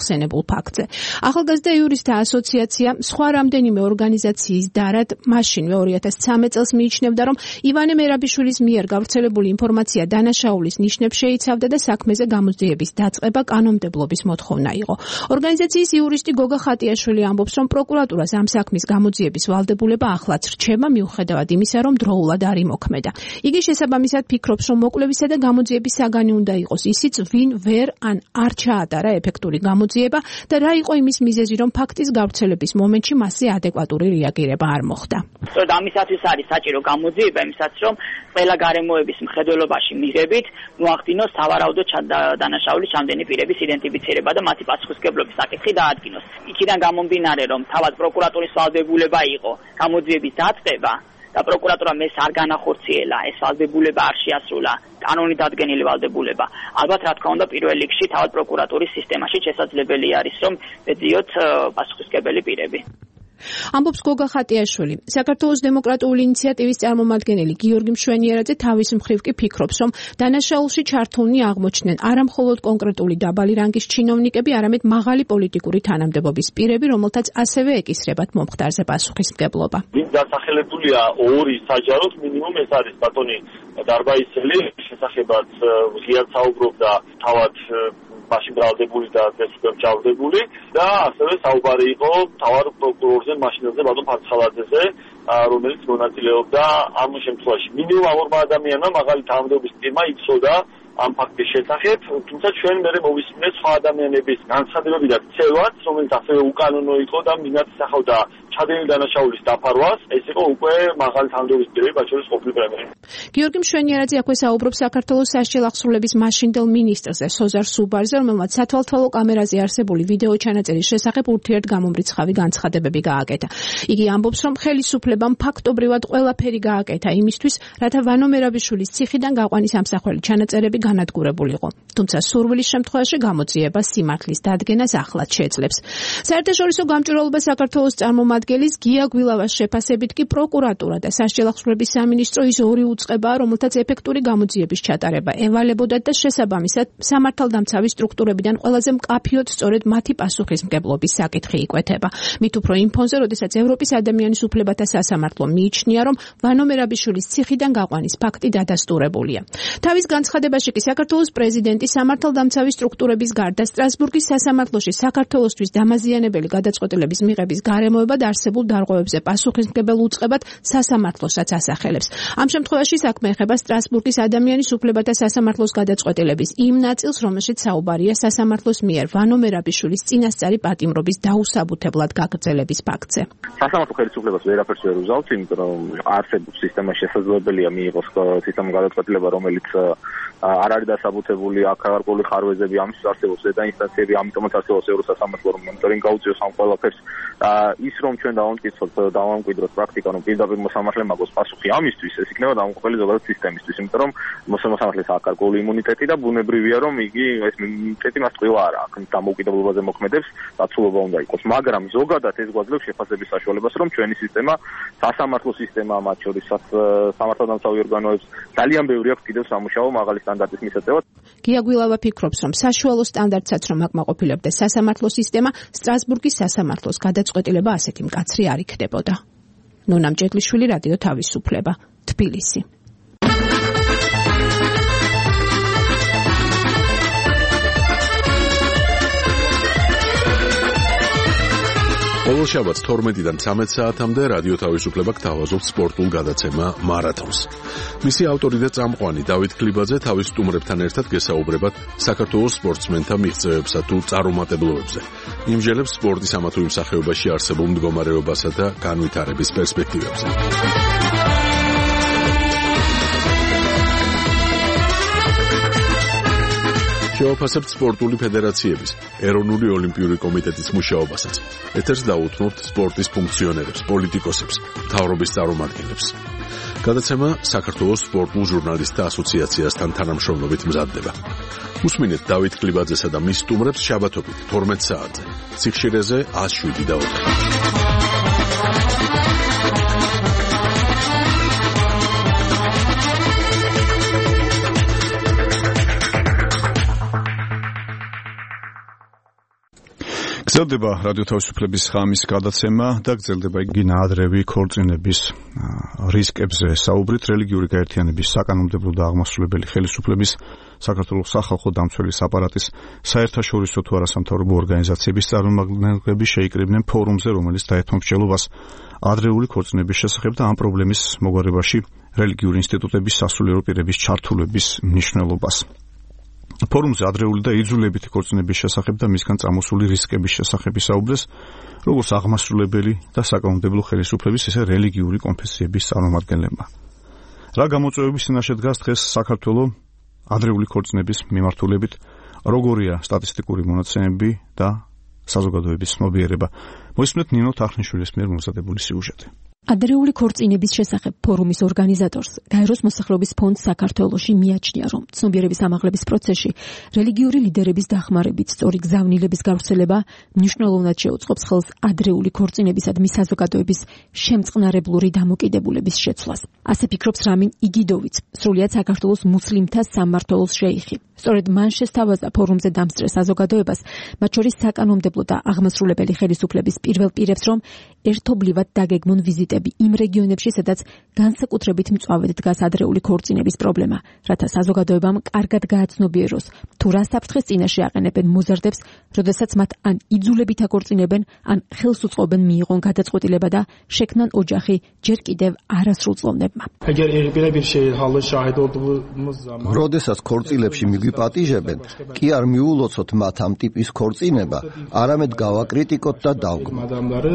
S17: ფაქტზე. ახალგაზრდა იურისტთა ასოციაცია სხვა რამდენიმე ორგანიზაციის დარად მაშინვე ორი ათას ცხრამეტ წელს მიიჩნევდა, რომ ივანე მერაბიშვილის მიერ გავრცელებული ინფორმაცია დანაშაულის ნიშნებს შეიცავდა და საქმეზე გამოძიების დაწყება კანონმდებლობის მოთხოვნა იყო. ორგანიზაციის იურისტი გოგა ხატიაშვილი ამბობს, რომ პროკურატურას ამ საქმის გამოძიების ვალდებულება ახლაც რჩება, მიუხედავად იმისა, რომ დროულად არ იმოქმედა. იგი შესაბამისად ფიქრობს, რომ მოკვლევისა და გამოძიების საგანი უნდა იყოს ისიც, ვინ ვერ ან არ ჩაატარა ეფექტური გამოძიება და რა იყო იმის მიზეზი, რომ ფაქტის გავრცელების მომენტში მასზე ადეკვატური რეაგირება არ მოხდა.
S18: სწორედ ამისათვის არის საჭირო გამოძიება, იმისაც რომ ყველა გარემოების მხედველობაში მიღებით მოახდინოს სავარაუდო დანაშაულის ჩამდენი პირების იდენტიფიცირება და მათი პასუხისმგებლობის საკითხი დაადგინოს. იქიდან გამომდინარე, რომ თავად პროკურატურის ვალდებულება იყო გამოძიების დაწყება და პროკურატურამ ეს არ განახორციელა, ეს ვალდებულება არ შეასრულა, კანონით დადგენილი ვალდებულება. ალბათ რა თქმა უნდა პირველ რიგში თავად პროკურატურის სისტემაში შესაძლებელი არის, რომ ეძიოთ პასუხისმგებელი პირები.
S17: ამბობს გოგა ხატიაშვილი. საქართველოს დემოკრატიული ინიციატივის წარმომადგენელი გიორგი მშვენიერაძე თავის მხრივ კი ფიქრობს, რომ დანაშაულში ჩართულნი აღმოჩნდნენ არა მხოლოდ კონკრეტული დაბალი რანგის ჩინოვნიკები, არამედ მაღალი პოლიტიკური თანამდებობის პირები, რომელთაც ასევე ეკისრებათ მომხდარზე პასუხისმგებლობა.
S19: ვინ დასახელებულია ორი საჯაროდ მინიმუმ ეს არის ბატონი დარბაისელი, შესახებაც ღიად საუბრობდა თავად მაშინ ბრალდებული და დღესვე ჭავდებული და ასევე საუბარი იყო თავარ პროკურორზე მაშინაზე ბატონ ფარცხალაძეზე, რომელიც მონაწილეობდა ამ შემთხვევაში. მინიმუმ ამ ორმა ადამიანმა მაღალი თანამდებობის პირმა იცოდა ამ ფაქტის შესახებ, თუმცა ჩვენ მერე მოვისმინეთ სხვა ადამიანების განცხადებები და ქცევაც, რომელიც ასევე უკანონო იყო და მინაც ისახავდა ჩადენილი დანაშაულის დაფარვას, ეს იყო უკვე მაღალი თანამდებობის პირები, მათ შორის ყოფილი პრემიერი.
S17: გიორგი მშვენიერაძე აქვე საუბრობს საქართველოს სასჯელ აღსრულების მაშინდელ მინისტრზე, სოზარ სუბარზე, რომელმაც სათვალთვალო კამერაზე არსებული ვიდეო ჩანაწერის შესახებ ურთიერთგამომრიცხავი განცხადებები გააკეთა. იგი ამბობს, რომ ხელისუფლებამ ფაქტობრივად ყველაფერი გააკეთა იმისთვის, რათა ვანო მერაბიშვილის ციხიდან გაყვანის ამსახველი ჩანაწერები განადგურებულიყო. თუმცა სურვილის შემთხვევაში გამოძიება სიმართლის დადგენას ახლად შეძლებს. საერთაშორისო გამჭვირვალობა საქართველოს წარმომადგენლის გია გვილავას შეფასებით კი პროკურატურა და სასჯელ აღსრულების სამინისტრო ის ორი უწყებაა, რომელთაც ეფექტური გამოძიების ჩატარება ევალებოდათ და შესაბამისად სამართალდამცავი სტრუქტურებიდან ყველაზე მკაფიოდ სწორედ მათი პასუხისმგებლობის საკითხი იკვეთება. მით უფრო იმ ფონზე, როდესაც ევროპის ადამიანის უფლებათა სასამართლო მიიჩნია, რომ ვანო მერაბიშვილის ციხიდან გაყვანის ფაქტი დადასტურებულია. თავის განცხადებაში კი საქართველოს პრეზიდენტი სამართალდამცავი სტრუქტურების გარდა სტრასბურგის სასამართლოში საქართველოსთვის დამაზიანებელი გადაწყვეტილების მიღების გარემოებად არსებულ დარღვევებზე პასუხისმგებელ უწყებად სასამართლოსაც ასახელებს. ამ შემთხვევაში საქმე ეხება სტრასბურგის ადამიანის უფლებათა სასამართლოს გადაწყვეტილების იმ ნაწილს, რომელშიც საუბარია სასამართლოს მიერ ვანო მერაბიშვილის წინასწარი პატიმრობის დაუსაბუთებლად გაგრძელების ფაქტზე.
S19: სასამართლო ხელისუფლებას ვერაფერს ვერ უზავთ, იმიტომ რომ არსებობს სისტემა შესაძლებელია მიიღოს სისტემის გადაწყვეტილება, რომელიც არ არის დასაბუთებული, აქ გარკვეული ხარვეზები, ამის არსებობს ზედა ინსტანციები, ამიტომაც არსებობს ევროსასამართლო, რომ მონიტორინგი გაუწიოს ამ ყველაფერს. ის რომ ჩვენ დავამტკიცოთ, დავამკვიდროთ პრაქტიკა, რომ პირდაპირ მოსამართლემ აქვს პასუხი ამისთვის, ეს იქნება დამოუკიდებელი ზოგადად სისტემისთვის, იმიტომ რომ მოსამართლეს აქვს გარკვეული იმუნიტეტი და ბუნებრივია, რომ იგი ეს იმუნიტეტი მას ტყუილა არ აქვს, დამოუკიდებლობაზე მოქმედებს, დაცულობა უნდა იყოს. მაგრამ ზოგადად ეს გვაძლევს შეფასების საშუალებას, რომ ჩვენი სისტემა, სასამართლო სისტემა, მათ შორის სამართალდამცავი ორგანოებს ძალიან ბევრი აქვს კიდევ სამუშაო მაღალი სტანდარტის მისაწევად.
S17: გია გვილავა ფიქრობს, რომ საშუალო სტანდარტსაც რომ აკმაყოფილებდა სასამართლო სისტემა, სტრასბურგის სასამართლოს გადაწყვეტილება ასეთი მკაცრი არ იქნებოდა. ნონა მჭედლიშვილი, რადიო თავისუფლება, თბილისი.
S9: ყოველ შაბათს თორმეტიდან ცამეტ საათამდე რადიო თავისუფლება გთავაზობს სპორტულ გადაცემა მარათონს. მისი ავტორი და წამყვანი დავით ქლიბაძე თავის სტუმრებთან ერთად გესაუბრებათ საქართველოს სპორტსმენთა მიღწევებსა თუ წარუმატებლობებზე. იმჟელებს სპორტის ამა თუ იმ სახეობაში არსებულ მდგომარეობასა და განვითარების პერსპექტივებზე. შევაფასებთ სპორტული ფედერაციების, ეროვნული ოლიმპიური კომიტეტის მუშაობასაც. ეთერს დაუთმობთ სპორტის ფუნქციონერებს, პოლიტიკოსებს, მთავრობის წარმომადგენლებს. გადაცემა საქართველოს სპორტულ ჟურნალისტთა ასოციაციასთან თანამშრომლობით მზადდება. უსმინეთ დავით ქლიბაძესა და მის სტუმრებს შაბათობით თორმეტ საათზე. სიხშირეზე ას შვიდი და ოთხი.
S2: გრძელდება რადიო თავისუფლების ხამის გადაცემა და გრძელდება იგი ნაადრევი ქორწინების რისკებზე საუბრით რელიგიური გაერთიანების საკანონმდებლო და აღმასრულებელი ხელისუფლების საქართველოს სახალხო დამცველის აპარატის საერთაშორისო თუ არასამთავრობო ორგანიზაციების წარმომადგენლები შეიკრიბნენ ფორუმზე, რომელიც დაეთმო მსჯელობას ადრეული ქორწინების შესახებ და ამ პრობლემის მოგვარებაში რელიგიური ინსტიტუტების სასულიერო პირების ჩართულობის მნიშვნელობას. ფორუმზე ადრეული და იძულებითი ქორწინების შესახებ და მისგან წამოსული რისკების შესახებ ისაუბრეს როგორც აღმასრულებელი და საკანონმდებლო ხელისუფლების, ისე რელიგიური კონფესიების წარმომადგენლებმა. რა გამოწვევების წინაშე დგას დღეს საქართველოს ადრეული ქორწინების მიმართულებით, როგორია სტატისტიკური მონაცემები და საზოგადოების ცნობიერება. მოისმენთ ნინო თახნიშვილის მიერ მომზადებული სიუჟეტი.
S17: ადრეული ქორწინების შესახებ ფორუმის ორგანიზატორს გაეროს მოსახლეობის ფონდს საქართველოში მიაჩნია, რომ ცნობიერების ამაღლების პროცესში რელიგიური ლიდერების დახმარებით სწორი გზავნილების გავრცელება მნიშვნელოვნად შეუწყობს ხელს ადრეული ქორწინებისადმი საზოგადოების შემწყნარებლური დამოკიდებულების შეცვლას. ასე ფიქრობს რამინ იგიდოვიც, სრულიად საქართველოს მუსლიმთა სამმართველოს შეიხი. სწორედ მან შესთავაზა ფორუმზე დამსწრე საზოგადოებას, მათ შორის საკანონმდებლო და აღმასრულებელი ხელისუფლების პირველ პირებს, რომ ერთობლივად დაგეგმონ ვიზიტები იმ რეგიონებში, სადაც განსაკუთრებით მწვავედ დგას ადრეული ქორწინების პრობლემა, რათა საზოგადოებამ კარგად გააცნობიეროს, თუ რა საფრთხეს წინაშე აყენებენ მოზარდებს, როდესაც მათ ან იძულებით აქორწინებენ, ან ხელს უწყობენ მიიღონ გადაწყვეტილება და შექმნან ოჯახი ჯერ კიდევ არასრულწლოვნებმა.
S20: როდესაც ქორწილებში მიგვიპატიჟებენ, კი არ მიულოცოთ მათ ამ ტიპის ქორწინება, არამედ გავაკრიტიკოთ და დავგმოთ.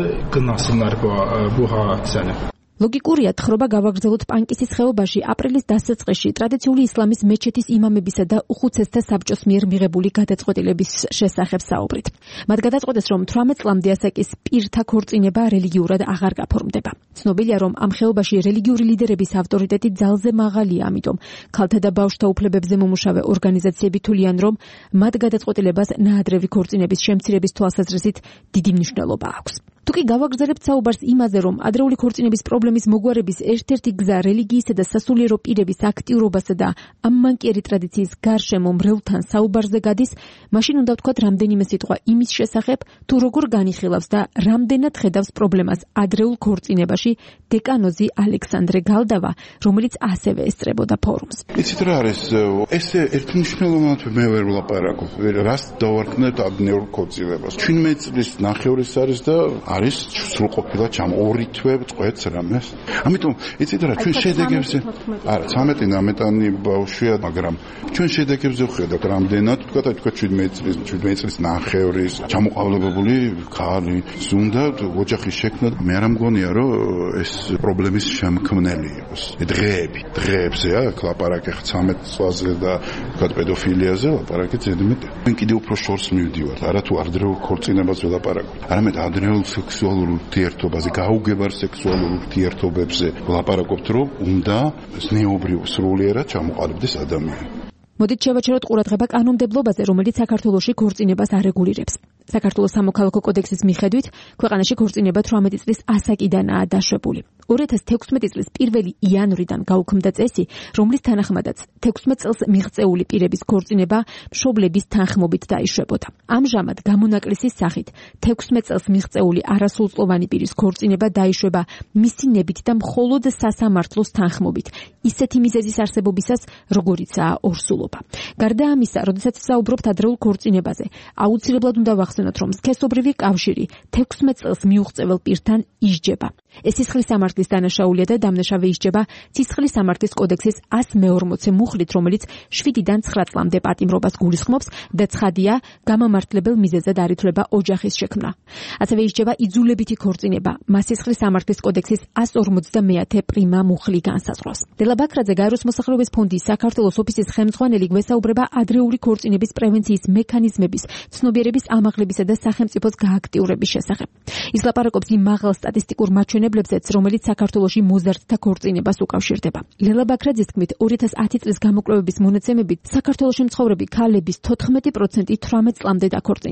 S17: ლოგიკურია თხრობა გავაგრძელოთ პანკისის ხეობაში აპრილის დასაწყისში ტრადიციული ისლამის მეჩეთის იმამებისა და უხუცესთა საბჭოს მიერ მიღებული გადაწყვეტილების შესახებ საუბრით. მათ გადაწყვეტეს, რომ თვრამეტ წლამდე ასაკის პირთა ქორწინება რელიგიურად აღარ გაფორმდება. ცნობილია, რომ ამ ხეობაში რელიგიური ლიდერების ავტორიტეტი ძალზე მაღალია, ამიტომ ქალთა და ბავშვთა უფლებებზე მომუშავე ორგანიზაციები თვლიან, რომ მათ გადაწყვეტილებას ნაადრევი ქორწინების შემცირების თვალსაზრისით დიდი მნიშვნელობა აქვს. თუკი გავაგრძელებთ საუბარს იმაზე, რომ ადრეული ქორწინების პრობლემის მოგვარების ერთ-ერთი გზა რელიგიისა და სასულიერო პირების აქტიურობასა და ამ მანკიერი ტრადიციის გარშემო მრევლთან საუბარზე გადის, მაშინ უნდა ვთქვათ რამდენიმე სიტყვა იმის შესახებ, თუ როგორ განიხილავს და რამდენად ხედავს პრობლემას ადრეულ ქორწინებაში დეკანოზი ალექსანდრე გალდავა, რომელიც ასევე ესწრებოდა ფორუმს.
S21: იცით რა არის, ეს ერთმნიშვნელოვნად მე ვერ ვლაპარაკობ, რას დავარქმევთ ადრეულ ქორწინებას. ჩვენმეტ წლის ნახევრის არის და არის სრულყოფილად ჩამ ორი თვე წყვეტს რამეს. ამიტომ იცით რა, ჩვენ შედეგებზე არა ცამეტი ნამეტანი ბავშვია, მაგრამ ჩვენ შედეგებზე ვხედავთ რამდენად თქვა და თქვა შვიდმეტი წლის ნახევრის ჩამოყალიბებული ქალი ზუნდა ოჯახის შექმნა. მე არ მგონია რომ ეს პრობლემის შემქმნელი იყოს. დღეები, დღეებზე აქ ლაპარაკი ცამეტ წლაზე და თქვა პედოფილიაზე ლაპარაკი ზედმეტი. მე კიდევ უფრო შორს მივდივარ, არა თუ ადრეულ ქორწინებას ველაპარაკობ, არამედ ადრეულ სექსუალურ ურთიერთობაზე, გაუგებარ სექსუალურ ურთიერთობებზე ვლაპარაკობთ, რომ უნდა ზნეობრივ სრულიერად ჩამოყალიბდეს ადამიანი.
S17: მოდით შევაჩეროთ ყურადღება კანონმდებლობაზე, რომელიც საქართველოში ქორწინებას არეგულირებს. საქართველოს სამოქალაქო კოდექსის მიხედვით, ქვეყანაში ქორწინება თვრამეტი წლის ასაკიდანაა დაშვებული. ორი ათას თექვსმეტი წლის პირველი იანვრიდან გაუქმდა წესი, რომლის თანახმადაც თექვსმეტ წელს მიღწეული პირების ქორწინება მშობლების თანხმობით დაიშვებოდა. ამჟამად გამონაკლისის სახით თექვსმეტ წელს მიღწეული არასრულწლოვანი პირის ქორწინება დაიშვება მისი ნებით და მხოლოდ სასამართლოს თანხმობით, ისეთი მიზეზის არსებობისას, როგორიცაა ორსულობა. გარდა ამისა, როდესაც საუბრობთ ადრეულ ქორწინებაზე, აუცილებლად უნდა ვახსენოთ, რომ სქესობრივი კავშირი თექვსმეტ წელს მიუღწეվել პირთან ისჯება. ეს სისხლის სამართლის დანაშაულია და დამნაშავე ისჯება სისხლის სამართლის კოდექსის ას მეორმოცე მუხლით, რომელიც შვიდიდან ცხრა წლამდე პატიმრობას გულისხმობს და ცხადია, გამამართლებელ მიზეზად არ ითვლება ოჯახის შექმნა. ასევე ისჯება იძულებითი ქორწინება, მას სისხლის სამართლის კოდექსის ას ორმოცდამეათე პრიმა მუხლი განსაზღვრავს. დელა ბაქრაძე, გაეროს მოსახლეობის ფონდის საქართველოს ოფისის ხელმძღვანელი, გვესაუბრება ადრეული ქორწინების პრევენციის მექანიზმების, ცნობიერების ამაღლებისა და სახელმწიფოს გააქტიურების შესახებ. ის ლაპარაკობს იმ მაღალ სტატისტიკურ მაჩვენებლებზეც, რომელიც საქართველოში მოზარდთა ქორწინებას უკავშირდება. ლელა ბაქრაძის თქმით, ორი ათას ათი წლის გამოკვლევების მონაცემებით, საქართველოში მცხოვრები ქალების თოთხმეტი პროცენტი თვრამეტ წლამდე დაქორწინდა.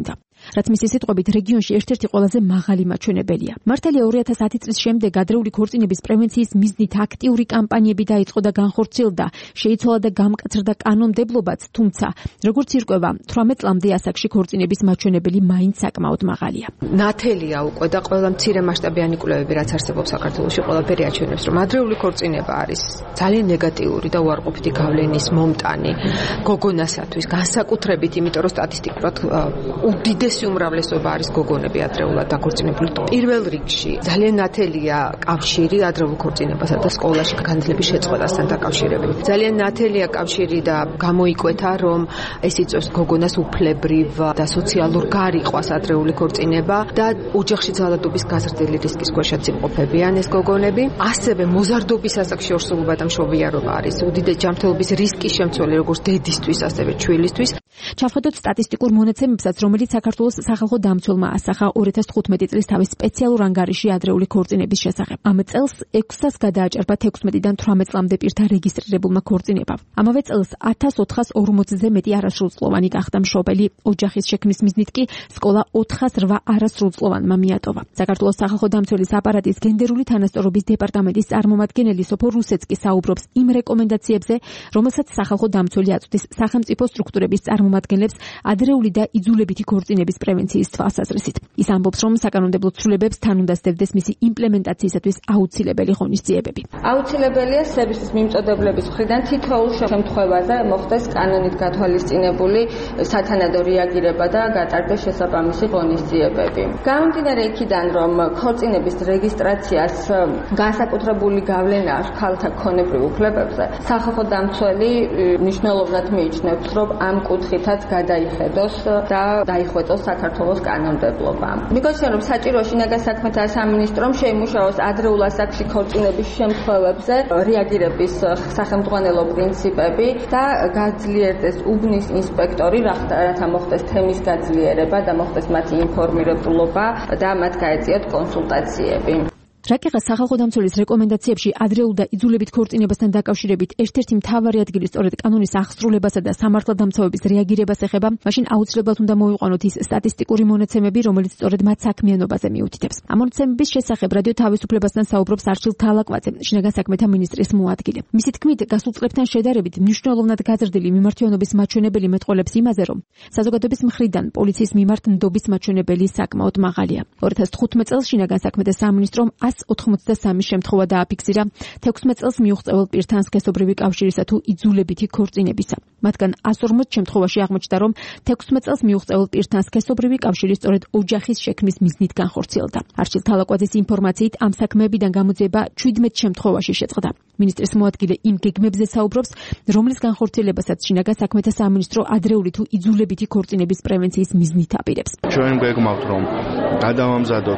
S17: რაც მისი სიტყვებით რეგიონში ერთ-ერთი ყველაზე მაღალი მაჩვენებელია. მართალია ორი ათას ათი წლის შემდეგ ადრეული ქორწინების პრევენციის მიზნით აქტიური კამპანიები დაიწყო და განხორციელდა, შეიცვალა და გამკაცრდა კანონმდებლობაც, თუმცა როგორც ირკვევა, თვრამეტ წლამდე ასაკში ქორწინების მაჩვენებელი მაინც საკმაოდ მაღალია.
S1: ნათელია უკვე და ყველა მცირე მასშტაბიანი კვლევები რაც არსებობს საქართველოში ყველაფერი აჩვენებს, რომ ადრეული ქორწინება არის ძალიან ნეგატიური და უარყოფითი გავლენის მომტანი გოგონასათვის, განსაკუთრებით იმიტომ რომ სტატისტიკურად უდიდესი უმრავლესობა არის გოგონები ადრეულად დაქორწინებული. პირველ რიგში ძალიან ნათელია კავშირი ადრეულ ქორწინებასა და სკოლაში განათლების შეწყვეტასთან დაკავშირებით. ძალიან ნათელია კავშირი და გამოიკვეთა, რომ ეს იწვევს გოგონას უფლებრივ და სოციალურ გარიყვას ადრეული ქორწინება და ოჯახში ძალადობის გაზრდილი რისკის ქვეშაც იმყოფებიან ეს გოგონები. ასევე მოზარდობის ასაკში ორსულობა და მშობიარობა არის უდიდესი ჯანმრთელობის რისკის შემცველი როგორც დედისთვის, ასევე ჩვილისთვის.
S17: ჩავხედოთ სტატისტიკურ მონაცემებსაც, რომელიც საქართველოს სახალხო დამცველმა ასახა ორი ათას თხუთმეტი წლის თავის სპეციალურ ანგარიში ადრეული ქორწინების შესახებ. ამ წელს ექვსას გადააჭარბა თექვსმეტიდან თვრამეტ წლამდე პირთა რეგისტრირებულმა ქორწინებამ. ამავე წელს ათას ოთხას ორმოცზე მეტი არასრულწლოვანი გახდა მშობელი. ოჯახის შექმნის მიზნით კი სკოლა ოთხას რვა არასრულწლოვანმა მიატოვა. საქართველოს სახალხო დამცველის აპარატის გენდერული თანასწორობის დეპარტამენტის წარმომადგენელი სოფო რუსეცკი საუბრობს იმ რეკომენდაციებზე, რომელსაც სახალხო დამცველი აწვდის სახელმწიფო სტრუქტურების წარმომადგენლებს ადრეული და იძულებითი ქორწინების პრევენციის თვალსაზრისით. ის ამბობს, რომ საკანონმდებლო ცვლილებებს თან უნდა სდევდეს მისი იმპლემენტაციისათვის აუცილებელი ღონისძიებები.
S22: აუცილებელია სერვისის მიმწოდებლების მხრიდან თითოეულ შემთხვევაზე მოხდეს კანონით გათვალისწინებული სათანადო რეაგირება და გატარდეს შესაბამისი ღონისძიებები. გამომდინარე იქიდან, რომ ქორწინების რეგისტრაციას განსაკუთრებული გავლენა აქვს ქალთა ქონებრივ უფლებებზე, სახალხო დამცველი მნიშვნელოვნად მიიჩნევს, რომ ამ კუთხითაც გადაიხედოს და დაიხვეწოს საქართველოს კანონმდებლობა. მიგოჩნია, რომ საჭირო შინაგან საქმეთა სამინისტრომ შეიმუშაოს ადრეულ ასაკში ქორწინების შემთხვევებზე რეაგირების სახელმძღვანელო პრინციპები და გაძლიერდეს უბნის ინსპექტორი, რათა მოხდეს თემის გაძლიერება და მოხდეს მათი ინფორმირებულობა და მათ გაეწიათ კონსულტაციები.
S17: რაკეღა სახალხო დამცველის რეკომენდაციებში ადრეულ და იძულებით ქორწინებასთან დაკავშირებით ერთ-ერთი მთავარი ადგილი სწორედ კანონის აღსრულებასა და სამართალდამცავების რეაგირებას ეხება, მაშინ აუცილებლად უნდა მოვიყვანოთ ის სტატისტიკური მონაცემები, რომელიც სწორედ მათ საქმიანობაზე მიუთითებს. ამ მონაცემების შესახებ რადიო თავისუფლებასთან საუბრობს არჩილ თალაკვაძე, შინაგან საქმეთა მინისტრის მოადგილე. მისი თქმით, გასულ წლებთან შედარებით მნიშვნელოვნად გაზრდილი მიმართულების მაჩვენებელი მეტყოლებს იმაზე, რომ საზოგადოების მხრიდან პოლიციის მიმართ ნდობის მაჩვენებელი საკმაოდ მაღალია. ორი ათას თხუთმეტ წელს შინაგან საქმეთა სამინისტრომ ოთხმოცდასამი შემთხვევა დააფიქსირა თექვსმეტ წელს მიუღწეულ პირთან სქესობრივი კავშირისა თუ იძულებითი ქორწინებისა. მათგან εκατს ორმოცდაოთხ შემთხვევაში აღმოჩნდა, რომ თექვსმეტ წელს მიუღწეულ პირთან სქესობრივი კავშირი სწორედ ოჯახის შექმნის მიზნით განხორციელდა. არჩილ თალაკვაძის ინფორმაციით ამ საქმეებიდან გამოძიება ჩვიდმეტ შემთხვევაში შეწყდა. მინისტრის მოადგილე იმ გეგმებზე საუბრობს, რომლის განხორციელებასაც შინაგან საქმეთა სამინისტრო ადრეული თუ იძულებითი ქორწინების პრევენციის მიზნით აპირებს.
S23: ჩვენ გვეგმავთ, რომ გადავამზადოთ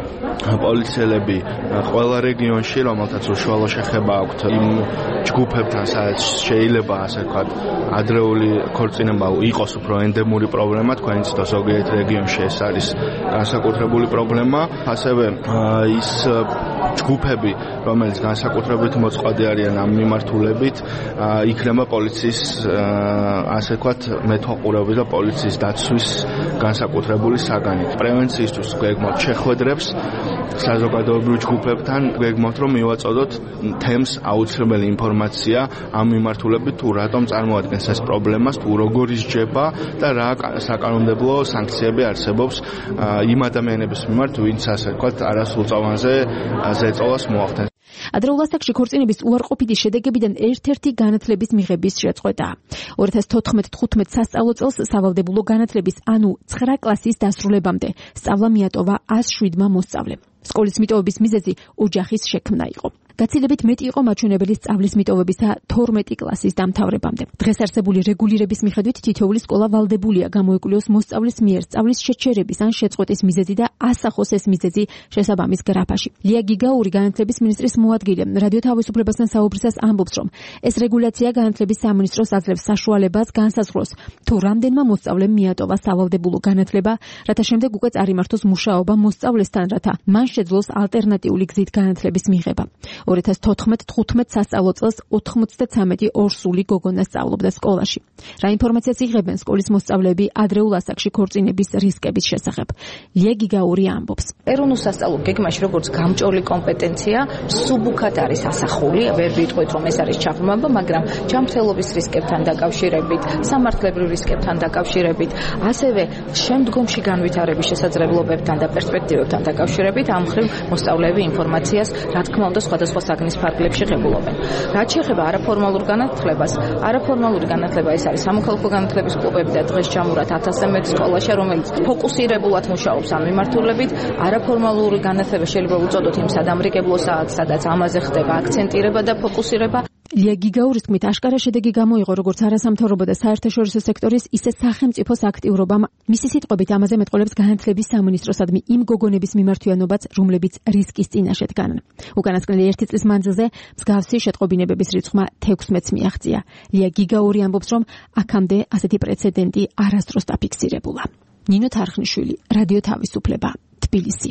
S23: პოლიციელები ყველა რეგიონში, რომელთაც უშუალო შეხება აქვთ იმ ჯგუფებთან, სადაც შეიძლება ასე ვთქვათ, ადრეული ქორწინება იყოს უფრო ენდემური პრობლემა, თქვენ იცით, ზოგიერთ რეგიონში ეს არის განსაკუთრებული პრობლემა, ასევე ის ჯგუფები, რომელიც განსაკუთრებით მოწყვლადი არიან ამ მიმართულებით, იქნება პოლიციის ასე ვთქვათ, მეთვალყურეობის და პოლიციის დაცვის განსაკუთრებული საგანით. პრევენციისთვის გვეგმავთ შეხვედრებს საზოგადოებრივ ჯგუფებთან, გვეგმავთ, რომ მივაწოდოთ თემს აუცილებელი ინფორმაცია ამ მიმართულებით, თუ რატომ წარმოადგენს ეს პრობლემას, თუ როგორ ისჯება და რა საკანონმდებლო სანქციები არსებობს იმ ადამიანების მიმართ, ვინც ასე ვთქვათ, არასრულწლოვანზე ზეწოლას მოახდენს.
S17: ადრეულ ასაკში ქორწინების უარყოფითი შედეგებიდან ერთ-ერთი განათლების მიღების შეწყვეტაა. ორი ათას თოთხმეტ თხუთმეტ სასწავლო წელს სავალდებულო განათლების, ანუ ცხრა კლასის დასრულებამდე სწავლა მიატოვა ას შვიდმა მოსწავლემ. სკოლის მიტოვების მიზეზი ოჯახის შექმნა იყო. გაცილებით მეტი იყო მაჩვენებელი სწავლის მიტოვებისა თორმეტი კლასის დამთავრებამდე. დღეს არსებული რეგულირების მიხედვით თითოეული სკოლა ვალდებულია გამოიკვლიოს მოსწავლის მიერ სწავლის შეჩერების ან შეწყვეტის მიზეზი და ასახოს ეს მიზეზი შესაბამის გრაფაში. ლია გიგაური, განათლების მინისტრის მოადგილე, რადიო თავისუფლებასთან საუბრისას ამბობს, რომ ეს რეგულაცია განათლების სამინისტროს აძლევს საშუალებას განსაზღვროს, თუ რამდენმა მოსწავლემ მიატოვა სავალდებულო განათლება, რათა შემდეგ უკვე წარიმართოს მუშაობა მოსწავლესთან, რათა მან შეძლოს ალტერნატიული გზით განათლების მიღება. ორი ათას თოთხმეტ თხუთმეტ სასწავლო წელს ოთხმოცდათრამეტი ორსული გოგონა სწავლობდა სკოლაში. რა ინფორმაციას იღებენ სკოლის მოსწავლეები ადრეულ ასაკში ქორწინების რისკების შესახებ? ლია გიგაური ამბობს.
S3: ეროვნულ სასწავლო გეგმაში როგორც გამჭოლი კომპეტენცია სუბუქად არის ასახული, ვერ ვიტყვით რომ ეს არის ჩაღრმავება, მაგრამ ჯანმრთელობის რისკებთან დაკავშირებით, სამართლებრივ რისკებთან დაკავშირებით, ასევე შემდგომში განვითარების შესაძლებლობებთან და პერსპექტივებთან დაკავშირებით ამ მხრივ მოსწავლეები ინფორმაციას, რა თქმა უნდა, სხვადასხვა საგნის ფარგლებში ღებულობენ. რაც შეეხება არაფორმალურ განათლებას, არაფორმალური განათლება ეს არის სამოქალაქო განათლების კლუბები და დღეს ჩამურათ ათასზე მეტ სკოლაში, რომელიც ფოკუსირებულად მუშაობს ამ მიმართულებით. არაფორმალური განათლება შეიძლება უწოდოთ იმ სადამრიგებლო საათს, სადაც ამაზე ხდება აქცენტირება და ფოკუსირება.
S17: ლია გიგაურის თქმით, აშკარა შედეგი გამოიღო როგორც არასამთავრობო და საერთაშორისო სექტორის, ისე სახელმწიფოს აქტიურობამ. მისი სიტყვებით, ამაზე მეტყოლებს განათლების სამინისტროსადმი იმ გოგონების მიმართვიანობაც, რომლებიც რისკის წინაშე დგანან. უკანასკნელი ერთი წლის მანძილზე მსგავსი შეტყობინებების რიცხვმა თექვსმეტს მიაღწია. ლია გიგაური ამბობს, რომ აქამდე ასეთი პრეცედენტი არასდროს დაფიქსირებულა. ნინო თარხნიშვილი, რადიო თავისუფლება, თბილისი.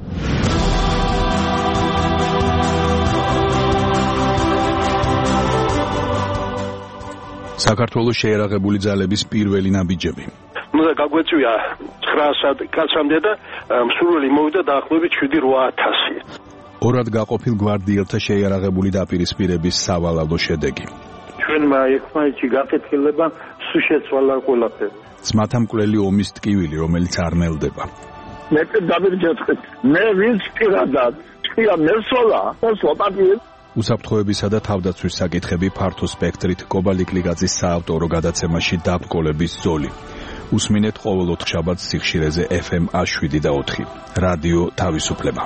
S9: საქართველოს შეერაღებული ძალების პირველი ნაბიჯები.
S4: უნდა გაგვეწვია ცხრა კაცამდე და მსურველი მოვიდა დაახლოებით შვიდი რვა ათასი.
S9: ორად გაყოფილ გვარდიელთა შეიარაღებული დაპირისპირების სავალალო შედეგი.
S4: ჩვენმა ერთმანეთში გაკეთილება სულ შეცვალა ყველაფერი.
S9: ძმათა მკვლელი ომის ტკივილი, რომელიც არ ნელდება.
S4: მე დავირჯეთყეთ. მე ვინც პირადად ტყია მესვლა, მოსვაპატიეთ.
S9: უსაფრთხოებისა და თავდაცვის საკითხები ფართო სპექტრით კობალტ კლიკაძის საავტორო გადაცემაში დაბრკოლების ზოლი. უსმინეთ ყოველ ოთხშაბათს სიხშირეზე ეფ ემ შვიდი და ოთხი. რადიო თავისუფლება.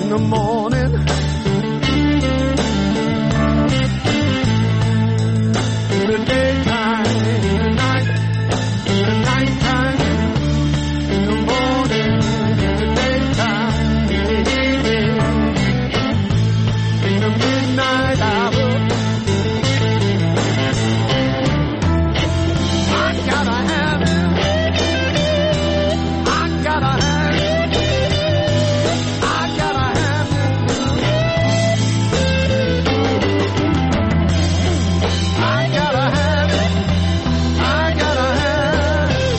S6: the morning. In the daytime, in the night, in the nighttime, in the morning, in the daytime, in the evening, in the midnight hour. I gotta have it. I gotta have it. I gotta have it. I gotta have it. I gotta have it.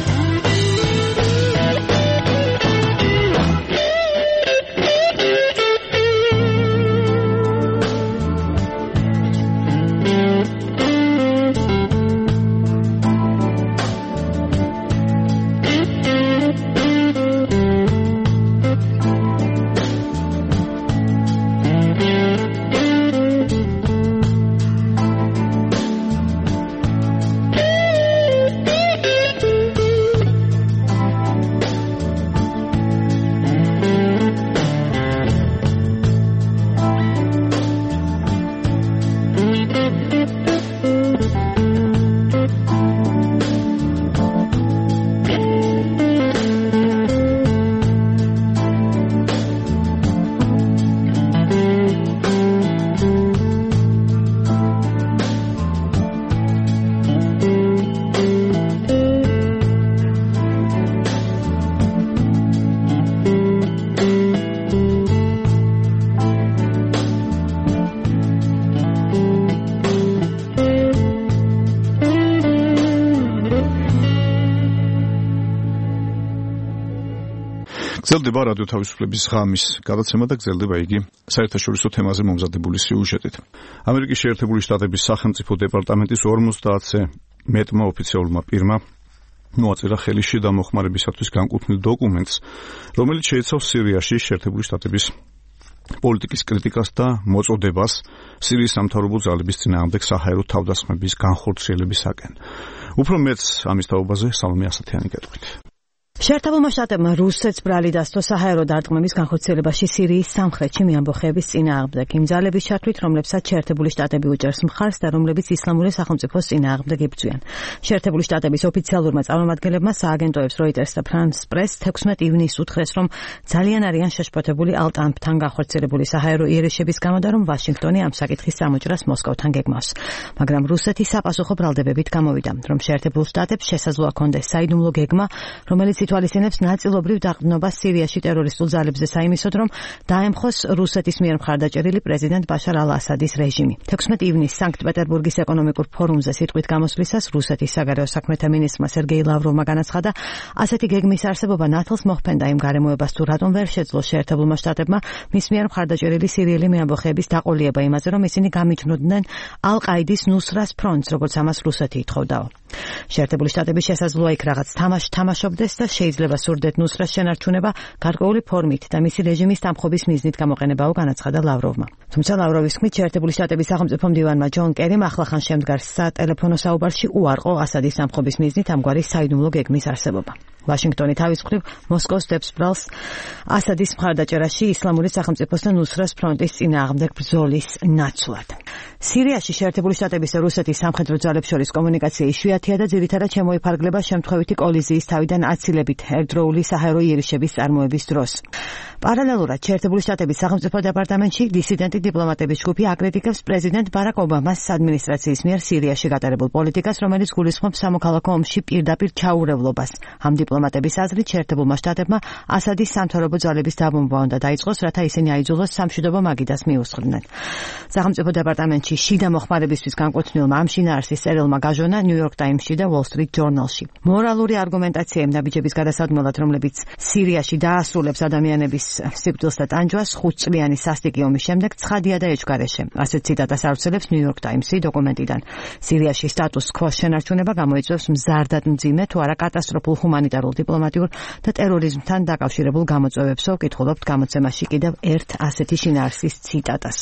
S2: გრძელდება რადიო თავისუფლების ღამის გადაცემა და გრძელდება იგი საერთაშორისო თემაზე მომზადებული სიუჟეტით. ამერიკის შეერთებული შტატების სახელმწიფო დეპარტამენტის ორმოცდაათზე მეტმა ოფიციალურმა პირმა მოაწერა ხელი შიდა მოხმარებისათვის განკუთვნილ დოკუმენტს, რომელიც შეიცავს სირიაში შეერთებული შტატების პოლიტიკის კრიტიკას და მოწოდებას სირიის სამთავრობო ძალების წინააღმდეგ საჰაერო თავდასხმების განხორციელებისაკენ. უფრო მეც ამის თაობაზე სალომე ასათიანი გეტყვით.
S7: შეერთებულმა შტატებმა რუსეთს ბრალი დასდო საჰაერო დარტყმების განხორციელებაში სირიის სამხრეთში მეამბოხეების წინააღმდეგ. იმ ძალების ჩათვლით, რომლებსაც შეერთებული შტატები უჭერს მხარს და რომლებიც ისლამური სახელმწიფოს წინააღმდეგ იბრძვიან. შეერთებული შტატების ოფიციალურმა წარმომადგენლებმა სააგენტოებს Reuters და France Press თექვსმეტ ივნისს უთხრეს, რომ ძალიან არიან შეშფოთებული ალტამპთან განხორციელებული საჰაერო იერიშების გამო და რომ ვაშინგტონი ამ საკითხის წამოჭრას მოსკოვთან გეგმავს. მაგრამ რუსეთი საპასუხო ბრალდებებით გამოვიდა, რომ შეერთებულ შტატებს შესაძლოა კონდეს საიდუმლო გეგმა, რომელიც ითვალისწინებს ნაწილობრივ დაყრდნობას სირიაში ტერორისტულ ძალებზე საიმისოდ, რომ დაემხოს რუსეთის მიერ მხარდაჭერილი პრეზიდენტ ბაშარ ალ-ასადის რეჟიმი. თექვსმეტ ივნისს სანქტ-პეტერბურგის ეკონომიკურ ფორუმზე სიტყვით გამოსვლისას რუსეთის საგარეო საქმეთა მინისტრმა სერგეი ლავროვმა განაცხადა, ასეთი გეგმის არსებობა ნათელს მოჰფენდა იმ გარემოებას, თუ რატომ ვერ შეძლო შეერთებულმა შტატებმა მის მიერ მხარდაჭერილი სირიელი მეამბოხეების დაყოლება იმაზე, რომ ისინი გამიჯნოდნენ ალ-ყაიდის ნუსრას ფრონტს, როგორც ამას რუსეთი ითხოვდაო. შეერთებული შტატები შესაძლოა იქ რაღაც თამაში თამაშობდეს და შეიძლება სურდეთ ნუსრას შენარჩუნება გარკვეული ფორმით და მისი რეჟიმის დამხობის მიზნით გამოყენებაო, განაცხადა ლავროვმა. თუმცა ლავროვის თქმით, შეერთებული შტატების სახელმწიფო მდივანმა ჯონ კერიმ ახლახან შემდგარ სატელეფონო საუბარში უარყო ასადის დამხობის მიზნით ამგვარი საიდუმლო გეგმის არსებობა. ვაშინგტონი თავის მხრივ მოსკოვს დებს ბრალს ასადის მხარდაჭერაში ისლამური სახელმწიფოს და ნუსრას ფრონტის წინააღმდეგ ბრძოლის ნაცვლად. სირიაში შეერთებული შტატების და რუსეთის სამხედრო ძალებს შორის კომუნიკაცია იშვიათია და ძირითადად შემოიფარგლება შემთხვევითი კოლიზიის თავიდან აცილებით ერთდროული საჰაერო იერიშების წარმოების დროს. პარალელურად შეერთებული შტატების სახელმწიფო დეპარტამენტში დისიდენტი დიპლომატების ჯგუფი აკრიტიკებს პრეზიდენტ ბარაკ ობამას ადმინისტრაციის მიერ სირიაში გატარებულ პოლიტიკას, რომელიც გულისხმობს სამოქალაქო ომში პირდაპირ ჩაურევლობას. ამ დიპლომატების აზრით შეერთებულმა შტატებმა ასადის სამთავრობო ძალების დაბომბვა უნდა დაიწყოს, რათა ისინი აიძულოს სამშვიდობო მაგიდას მიუსხლდნენ. სახელმწიფო დეპარტამენტში შიდა მოხმარებისთვის განკუთვნილმა ამ შინაარსის წერილმა გაჟონა ნიუ-იორკ ტაიმსში და Wall Street Journal-ში. მორალური არგუმენტაცია იმ ნაბიჯების გადასადმელად, რომლებიც სირიაში დაასრულებს ადამიანების სიკვდილს და ტანჯვას ხუთწლიანი სასტიკი ომის შემდეგ ცხადია და ეჭვგარეშე. ასეთ ციტატას ავრცელებს ნიუ-იორკ ტაიმსი დოკუმენტიდან. სირიაში სტატუს ქვოს შენარჩუნება გამოიწვევს მზარდად მძიმე თუ არა კატასტროფულ ჰუმანიტარულ, დიპლომატიურ და ტერორიზმთან დაკავშირებულ გამოწვევებსო, კითხულობთ გამოცემაში კიდევ ერთ ასეთი შინაარსის ციტატას.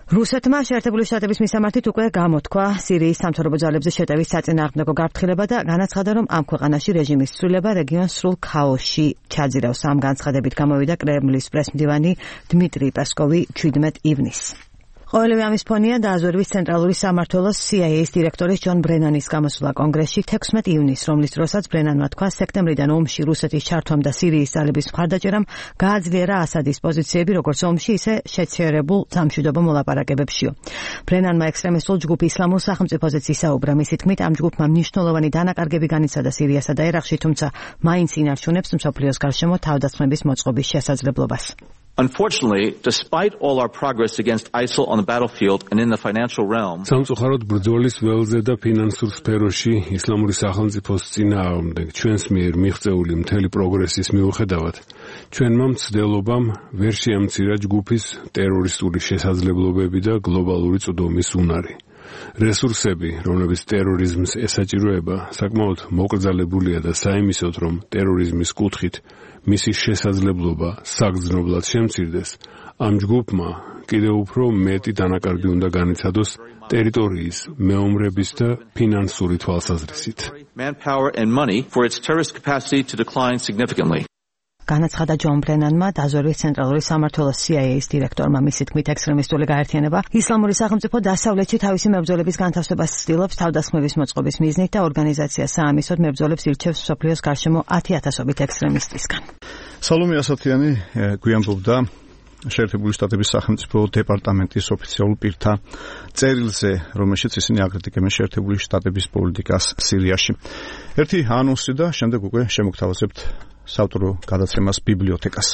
S7: რუსეთმა შეერთებული შტატების მისამართით უკვე გამოთქვა სირიის სამთავრობო ძალებზე შეტევის საწინააღმდეგო გაფრთხილება და განაცხადა, რომ ამ ქვეყანაში რეჟიმის ცვლილება რეგიონს სრულ ქაოსში ჩაძირავს. ამ განცხადებით გამოვიდა კრემლის პრესმდივანი დმიტრი პესკოვი ჩვიდმეტ ივნისს. ყოველივე ამის ფონია დააზვერვის ცენტრალური სამმართველოს სი აი ეის დირექტორის ჯონ ბრენანის გამოსვლა კონგრესში თექვსმეტ ივნისს, რომლის დროსაც ბრენანმა თქვა, სექტემბრიდან ომში რუსეთის ჩართვამ და სირიის ძალების მხარდაჭერამ გააძლიერა ასადის პოზიციები როგორც ომში, ისე შეჩერებულ სამშვიდობო მოლაპარაკებებშიო. ბრენანმა ექსტრემისტულ ჯგუფ ისლამურ სახელმწიფოზე ისაუბრა. მისი თქმით, ამ ჯგუფმა მნიშვნელოვანი დანაკარგები განიცადა სირიასა და ერაყში, თუმცა მაინც ინარჩუნებს მსოფლიოს გარშემო თავდასხმების მოწყობის შესაძლებლობას.
S5: Unfortunately, despite all our progress against I S I L on the battlefield and in the financial realm,
S8: სამწუხაროდ ბრძოლის ველზე და ფინანსურ სფეროში ისლამური სახელმწიფოს წინააღმდეგ ჩვენს მიერ მიღწეული მთელი პროგრესის მიუხედავად, ჩვენმა მცდელობამ ვერ შეამცირა ჯგუფის ტერორისტული შესაძლებლობები და გლობალური წვდომის უნარი. რესურსები, რომლებიც ტერორიზმს ესაჭიროება, საკმაოდ მოკრძალებულია და საიმისოდ, რომ ტერორიზმის კუთხით მისი შესაძლებლობა საგრძნობლად შემცირდეს, ამ ჯგუფმა კიდევ უფრო მეტი დანაკარგი უნდა განიცადოს ტერიტორიის, მეომრების და ფინანსური თვალსაზრისით.
S5: manpower and money for its terrorist capacity to decline significantly.
S7: განაცხადა ჯონ ბრენანმა, დაზვერვის ცენტრალური სამმართველოს სი აი ეის დირექტორმა. მისი თქმით, ექსტრემისტული გაერთიანება ისლამური სახელმწიფო დასავლეთში თავისი მებრძოლების განთავსებას ცდილობს თავდასხმების მოწყობის მიზნით და ორგანიზაცია საამისოდ მებრძოლებს ირჩევს მსოფლიოს გარშემო ათი ათასობით ექსტრემისტისგან.
S2: სალომე ასათიანი გვიანბობდა შეერთებული შტატების სახელმწიფო დეპარტამენტის ოფიციალურ პირთა წერილზე, რომელშიც ისინი აკრიტიკებენ შეერთებული შტატების პოლიტიკას სირიაში. ერთი ანონსი და შემდეგ უკვე შემოგთავაზებთ საავტორო გადაცემას ბიბლიოთეკას.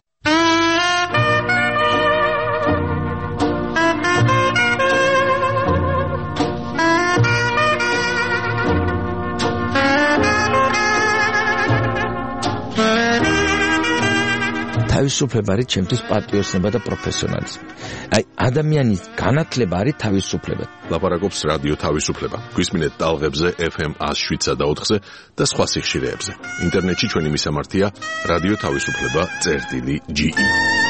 S10: თავისუფლება არის ჩემთვის პატრიოტიზმი და პროფესიონალიზმი. აი, ადამიანის განათლება არის თავისუფლება.
S9: ლაპარაკობს რადიო თავისუფლება. გვისმინეთ ტალღებზე ეფ ემ one oh seven point four-ზე და სხვა სიხშირეებზე. ინტერნეტში ჩვენი მისამართია რადიო თავისუფლება წერტილი ჯი ი.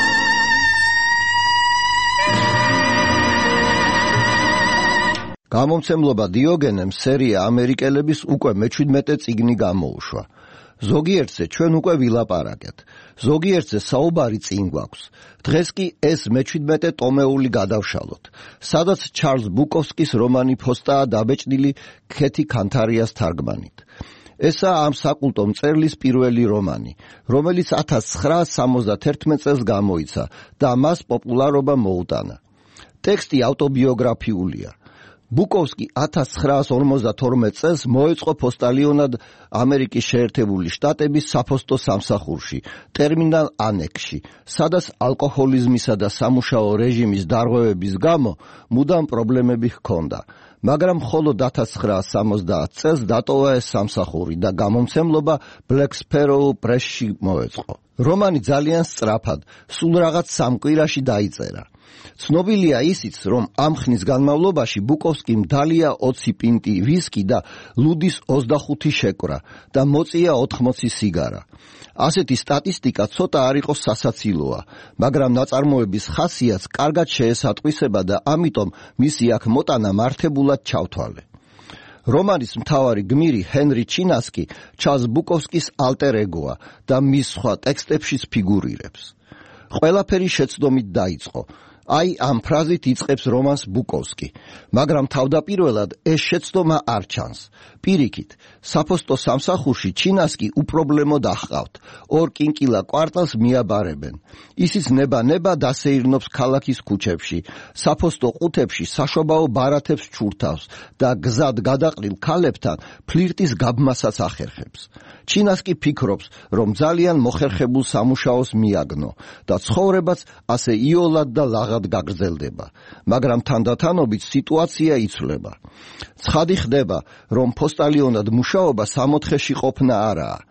S20: გამომცემლობა დიოგენემ სერია ამერიკელების უკვე მეჩვიდმეტე წიგნი გამოუშვა. ზოგიერთზე ჩვენ უკვე ვილაპარაკეთ. ზოგიერთზე საუბარი წინ გვაქვს. დღეს კი ეს მეჩვიდმეტე ტომეული გადავშალოთ, სადაც ჩარლზ ბუკოვსკის რომანი ფოსტაა დაბეჭდილი ქეთი ქანთარიას თარგმანით. ესაა ამ საკულტო მწერლის პირველი რომანი, რომელიც ათას ცხრაას სამოცდათერთმეტ წელს გამოიცა და მას პოპულარობა მოუტანა. ტექსტი ავტობიოგრაფიულია. ბუკოვსკი ათას ცხრაას ორმოცდათორმეტ წელს მოეწყო პოსტალიონად ამერიკის შეერთებული შტატების საფოსტო სამსახურში, ტერმინალ ანექსში, სადაც ალკოჰოლიზმისა და სამუშაო რეჟიმის დარღვევების გამო მუდამ პრობლემები ჰქონდა. მაგრამ მხოლოდ ათას ცხრაას სამოცდაათ წელს დატოვა ეს სამსახური და გამომცემლობა Black Sparrow Press-ში მოეწყო. რომანი ძალიან სწრაფად, სულ რაღაც სამ კვირაში დაიწერა. ცნობილია ისიც, რომ ამ ხნის განმავლობაში ბუკოვსკიმ დალია ოცი პინტი ვისკი და ლუდის ოცდახუთი შეკვრა და მოწია ოთხმოცი სიგარა. ასეთი სტატისტიკა ცოტა არ იყოს სასაცილოა, მაგრამ ნაწარმოების ხასიათს კარგად შეესატყვისება და ამიტომ მისი აქ მოტანა მართებულად ჩავთვალე. რომანის მთავარი გმირი ჰენრი ჩინასკი ჩარლზ ბუკოვსკის ალტერ ეგოა და მის სხვა ტექსტებშიც ფიგურირებს. ყველაფერი შეცდომით დაიწყო. აი ამ ფრაზით იწყებს რომანს ბუკოვსკი, მაგრამ თავდაპირველად ეს შეცდომა არ ჩანს. პირიქით, საფოსტო სამსახურში ჩინასკი უპრობლემოდ აჰყავთ. ორ კინკილა კვარტალს მიაბარებენ. ისიც ნება-ნება დასეირნობს ქალაქის ქუჩებში, საფოსტო ყუთებში საშობაო ბარათებს ჩურთავს და გზად გადაყრილ ქალებთან ფლირტის გაბმასაც ახერხებს. ჩინასკი ფიქრობს, რომ ძალიან მოხერხებულ სამუშაოს მიაგნო და ცხოვრებაც ასე იოლად და ლაღად გაგრძელდება, მაგრამ თანდათანობით სიტუაცია იცვლება. ცხადი ხდება, რომ პოსტალიონად მუშაობა სამოთხეში ყოფნა არაა.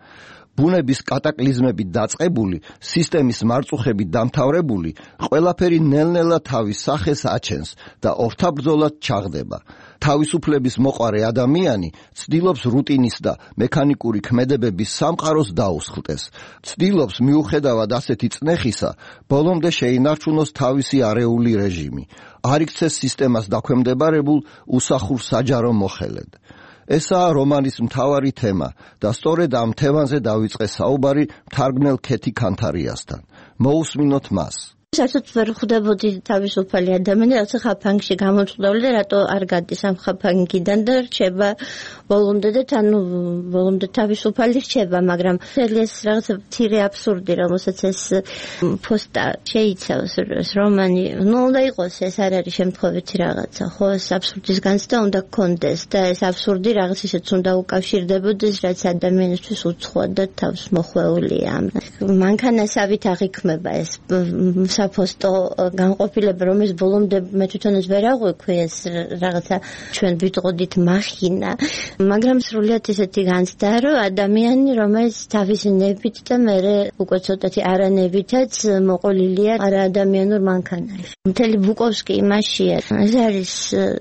S20: ბუნების კატაკლიზმებით დაწყებული, სისტემის მარწუხებით დამთავრებული, ყველაფერი ნელ-ნელა თავის სახეს აჩენს და ორთაბრძოლად ჩაღდება. თავისუფლების მოყარე ადამიანი ცდილობს რუტინის და მექანიკური ქმედებების სამყაროს დაუსხლტეს. ცდილობს მიუხედავად ასეთი წნეხისა, ბოლომდე შეინარჩუნოს თავისი არეული რეჟიმი. არ იქცეს სისტემას დაქვემდებარებულ უსახურ საჯარო მოხელედ. ესაა რომანის მთავარი თემა და სწორედ ამ თემაზე დავიწყე საუბარი მთარგმნელ ქეთი ქანთარიასთან. მოусმინოთ მას.
S12: საერთოდ ვერ ხვდებოდი თავისუფალი ადამიანი, რაცა ხაფანგში გამომწყდავლი და რატო არ გადის ამ ხაფანგიდან და რჩება ბოლომდე და ანუ ბოლომდე თავისუფალი რჩება, მაგრამ ეს რაღაცა მცირე აბსურდი, რომელსაც ეს პოსტა შეიცავს ეს რომანი, ნუ უნდა იყოს, ეს არ არის შემთხვევითი რაღაცა, ხო, ეს აბსურდის განცდა უნდა გქონდეს და ეს აბსურდი რაღაც ისეც უნდა უკავშირდებოდეს, რაც ადამიანისთვის უცხოა და თავს მოხვეულია. მანქანასავით აღიქმება ეს საფოსტო განყოფილება, რომელიც ბოლომდე მე თვითონაც ვერ აღვიქვი ეს რაღაცა ჩვენ ვიტყოდით მახინა, მაგრამ სრულიად ისეთი განცდა, რომ ადამიანი, რომელიც თავისი ნებით და მერე უკვე ცოტათი არანებითაც მოყოლილია არაადამიანურ მანქანაში. მთელი ბუკოვსკი იმაშია. ეს არის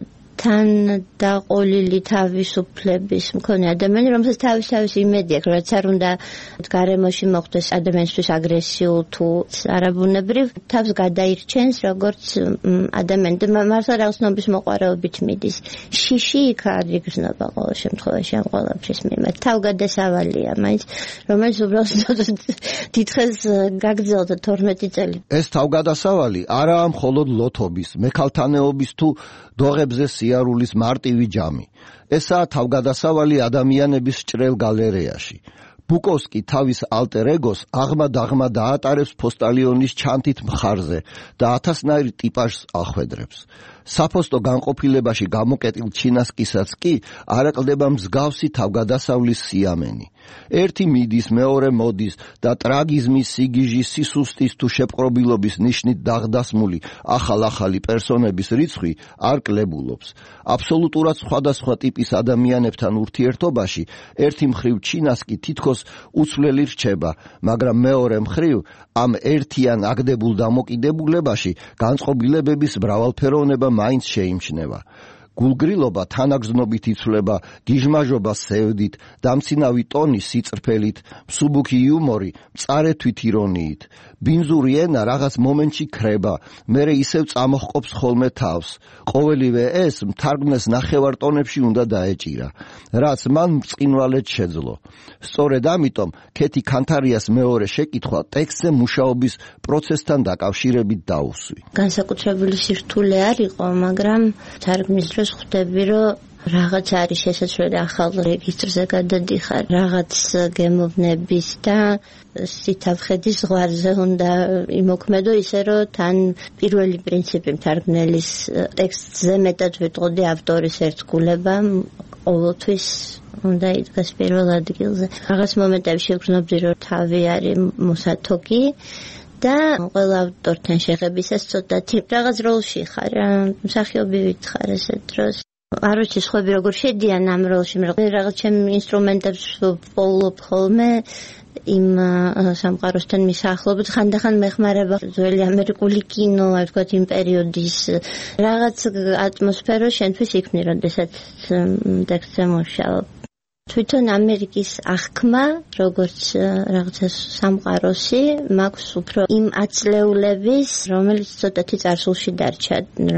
S12: თან დაყოლილი თავისუფლების მქონე ადამიანი, რომელსაც თავის თავის იმედი აქვს, რაც არ უნდა გარემოში მოხდეს ადამიანისთვის აგრესიულ თუ არაბუნებრივ, თავს გადაირჩენს როგორც ადამიანი და მართლა რაღაც ნობის მოყვარეობით მიდის. შიში იქ არ იგრძნობა ყოველ შემთხვევაში ამ ყველაფრის მიმართ. თავგადასავალია მაინც, რომელიც უბრალოდ დიდხეს გაგრძელდა თორმეტი წელი.
S20: ეს თავგადასავალი არაა მხოლოდ ლოთობის, მექალთანეობის თუ დოღებზე სიარულის მარტივი ჯამი. ესაა თავგადასავალი ადამიანების ჭრელ გალერეაში. ბუკოვსკი თავის ალტერ ეგოს აღმა-დაღმა დაატარებს ფოსტალიონის ჩანთით მხარზე და ათასნაირ ტიპაჟს ახვედრებს. საფოსტო განყოფილებაში გამოკეტილ ჩინასკისაც კი არ აკლდება მსგავსი თავგადასავლის სიამენი. ერთი მიდის, მეორე მოდის და ტრაგიზმის, სიგიჟის, სისუსტის თუ შეპყრობილობის ნიშნით დაღდასმული ახალ-ახალი პერსონების რიცხვი არ კლებულობს. აბსოლუტურად სხვადასხვა ტიპის ადამიანებთან ურთიერთობაში ერთი მხრივ ჩინასკი თითქოს უცვლელი რჩება, მაგრამ მეორე მხრივ ამ ერთიან აგდებულ დამოკიდებულებაში განწყობილებების მრავალფეროვნება მაინც შეიმჩნევა. გულგრილობა თანაგრძნობით იცვლება გიჟმაჟობა სევდით, დამცინავი ტონი სიწრფელით, მსუბუქი იუმორი მწარეთვით ირონიით. ბინძური ენა რაღაც მომენტში ქრება, მერე ისევ წამოჰყოფს ხოლმე თავს. ყოველივე ეს მთარგმნელს ნახევარ ტონებში უნდა დაეჭირა, რაც მან ბრწყინვალედ შეძლო. სწორედ ამიტომ ქეთი ქანთარიას მეორე შეკითხვა ტექსტზე მუშაობის პროცესთან დაკავშირებით დაუსვი.
S12: განსაკუთრებული სირთულე არ იყო, მაგრამ თარგმნის დროს ხვდები, რომ რაღაც არის შესაძლებელი ახალ რეგისტრზე გადადიხარ, რაღაც გემოვნების და სითავხედის ზღვარზე უნდა იმოქმედო ისე, რომ თან პირველი პრინციპი მთარგმნელის ტექსტზე მეტად ვიტყოდი ავტორის ერთგულება ყოველთვის უნდა იდგას პირველ ადგილზე. რაღაც მომენტებში ვგრძნობდი, რომ თავი არის მოსათოკი და ყველა ავტორთან შეღებისას ცოტათი რაღაც როლში ხარ, მსახიობივით ხარ ესეთ დროს. არ ვიცი სხვები როგორ შედიან ამ როლში, რაღაც ჩემ ინსტრუმენტებს ვპოულობ ხოლმე იმ სამყაროსთან მისახლობით, ხანდახან მეხმარება ძველი ამერიკული კინო, აი ვთქვათ იმ პერიოდის რაღაც ატმოსფერო შენთვის იქმნი, როდესაც ტექსტზე მუშაობ. თვითონ ამერიკის აღქმა, როგორც რაღაცა სამყაროსი, მაქვს უფრო იმ აწლეულების, რომელიც ცოტათი წარსულში დარჩა,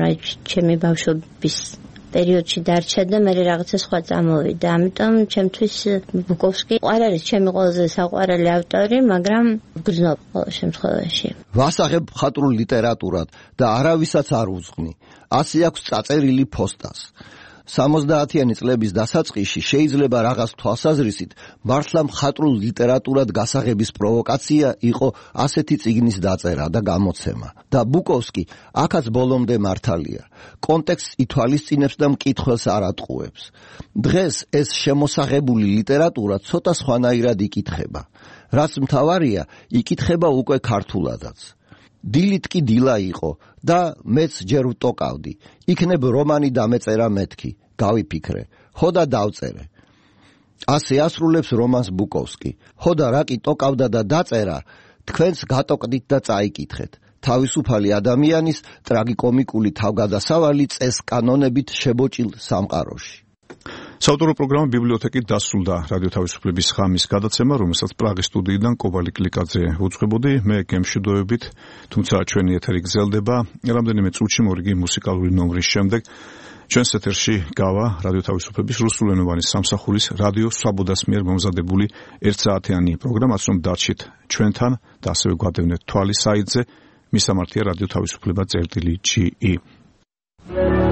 S12: ჩემი ბავშვობის პერიოდში დარჩა და მე რაღაცა სხვა წამოვიდა. ამიტომ ჩემთვის ბუკოვსკი არ არის ჩემი ყველაზე საყვარელი ავტორი, მაგრამ ვგრძნობ ყოველ შემთხვევაში.
S20: ვასაღებ მხატვრულ ლიტერატურად და არავისაც არ უძღვნი. ასე აქვს წაწერილი ფოსტას. სამოცდაათიანი წლების დასაწყისში შეიძლება რაღაც თვალსაზრისით მართლა მხატვრულ ლიტერატურად გასაღების პროვოკაცია იყო ასეთი წიგნის დაწერა და გამოცემა. და ბუკოვსკი აქაც ბოლომდე მართალია. კონტექსტს ითვალისწინებს და მკითხველს არ ატყუებს. დღეს ეს შემოსაღებული ლიტერატურა ცოტა სხვანაირად იკითხება. რაც მთავარია, იკითხება უკვე ქართულადაც. დილით კი დილა იყო და მეც ჯერ ვტოკავდი. იქნებ რომანი დამეწერა მეთქი, გავიფიქრე, ხო და დავწერე. ასე ასრულებს რომანს ბუკოვსკი. ხოდა რა კი ტოკავდა და დაწერა, თქვენს გატოკდით და წაიკითხეთ. თავისუფალი ადამიანის ტრაგიკომიკული თავგადასავალი წესკანონებით შებოჭილ სამყაროში.
S2: საავტორო პროგრამა ბიბლიოთეკით დასრულდა. რადიო თავისუფლების ღამის გადაცემა, რომელსაც პრაღის სტუდიიდან კობალი კლიკაძე უძღვებოდი, მე გემშვიდობებით, თუმცა ჩვენი ეთერი გრძელდება რამდენიმე წუთში მორიგი მუსიკალური ნომრის შემდეგ. ჩვენს ეთერში გავა რადიო თავისუფლების რუსულენოვანი სამსახურის რადიო სვაბოდას მიერ მომზადებული ერთსაათიანი პროგრამაც, რომ დარჩით ჩვენთან და ასევე გვადევნეთ თვალი საიტზე. მისამართია რადიო თავისუფლება წერტილი ჯი ი.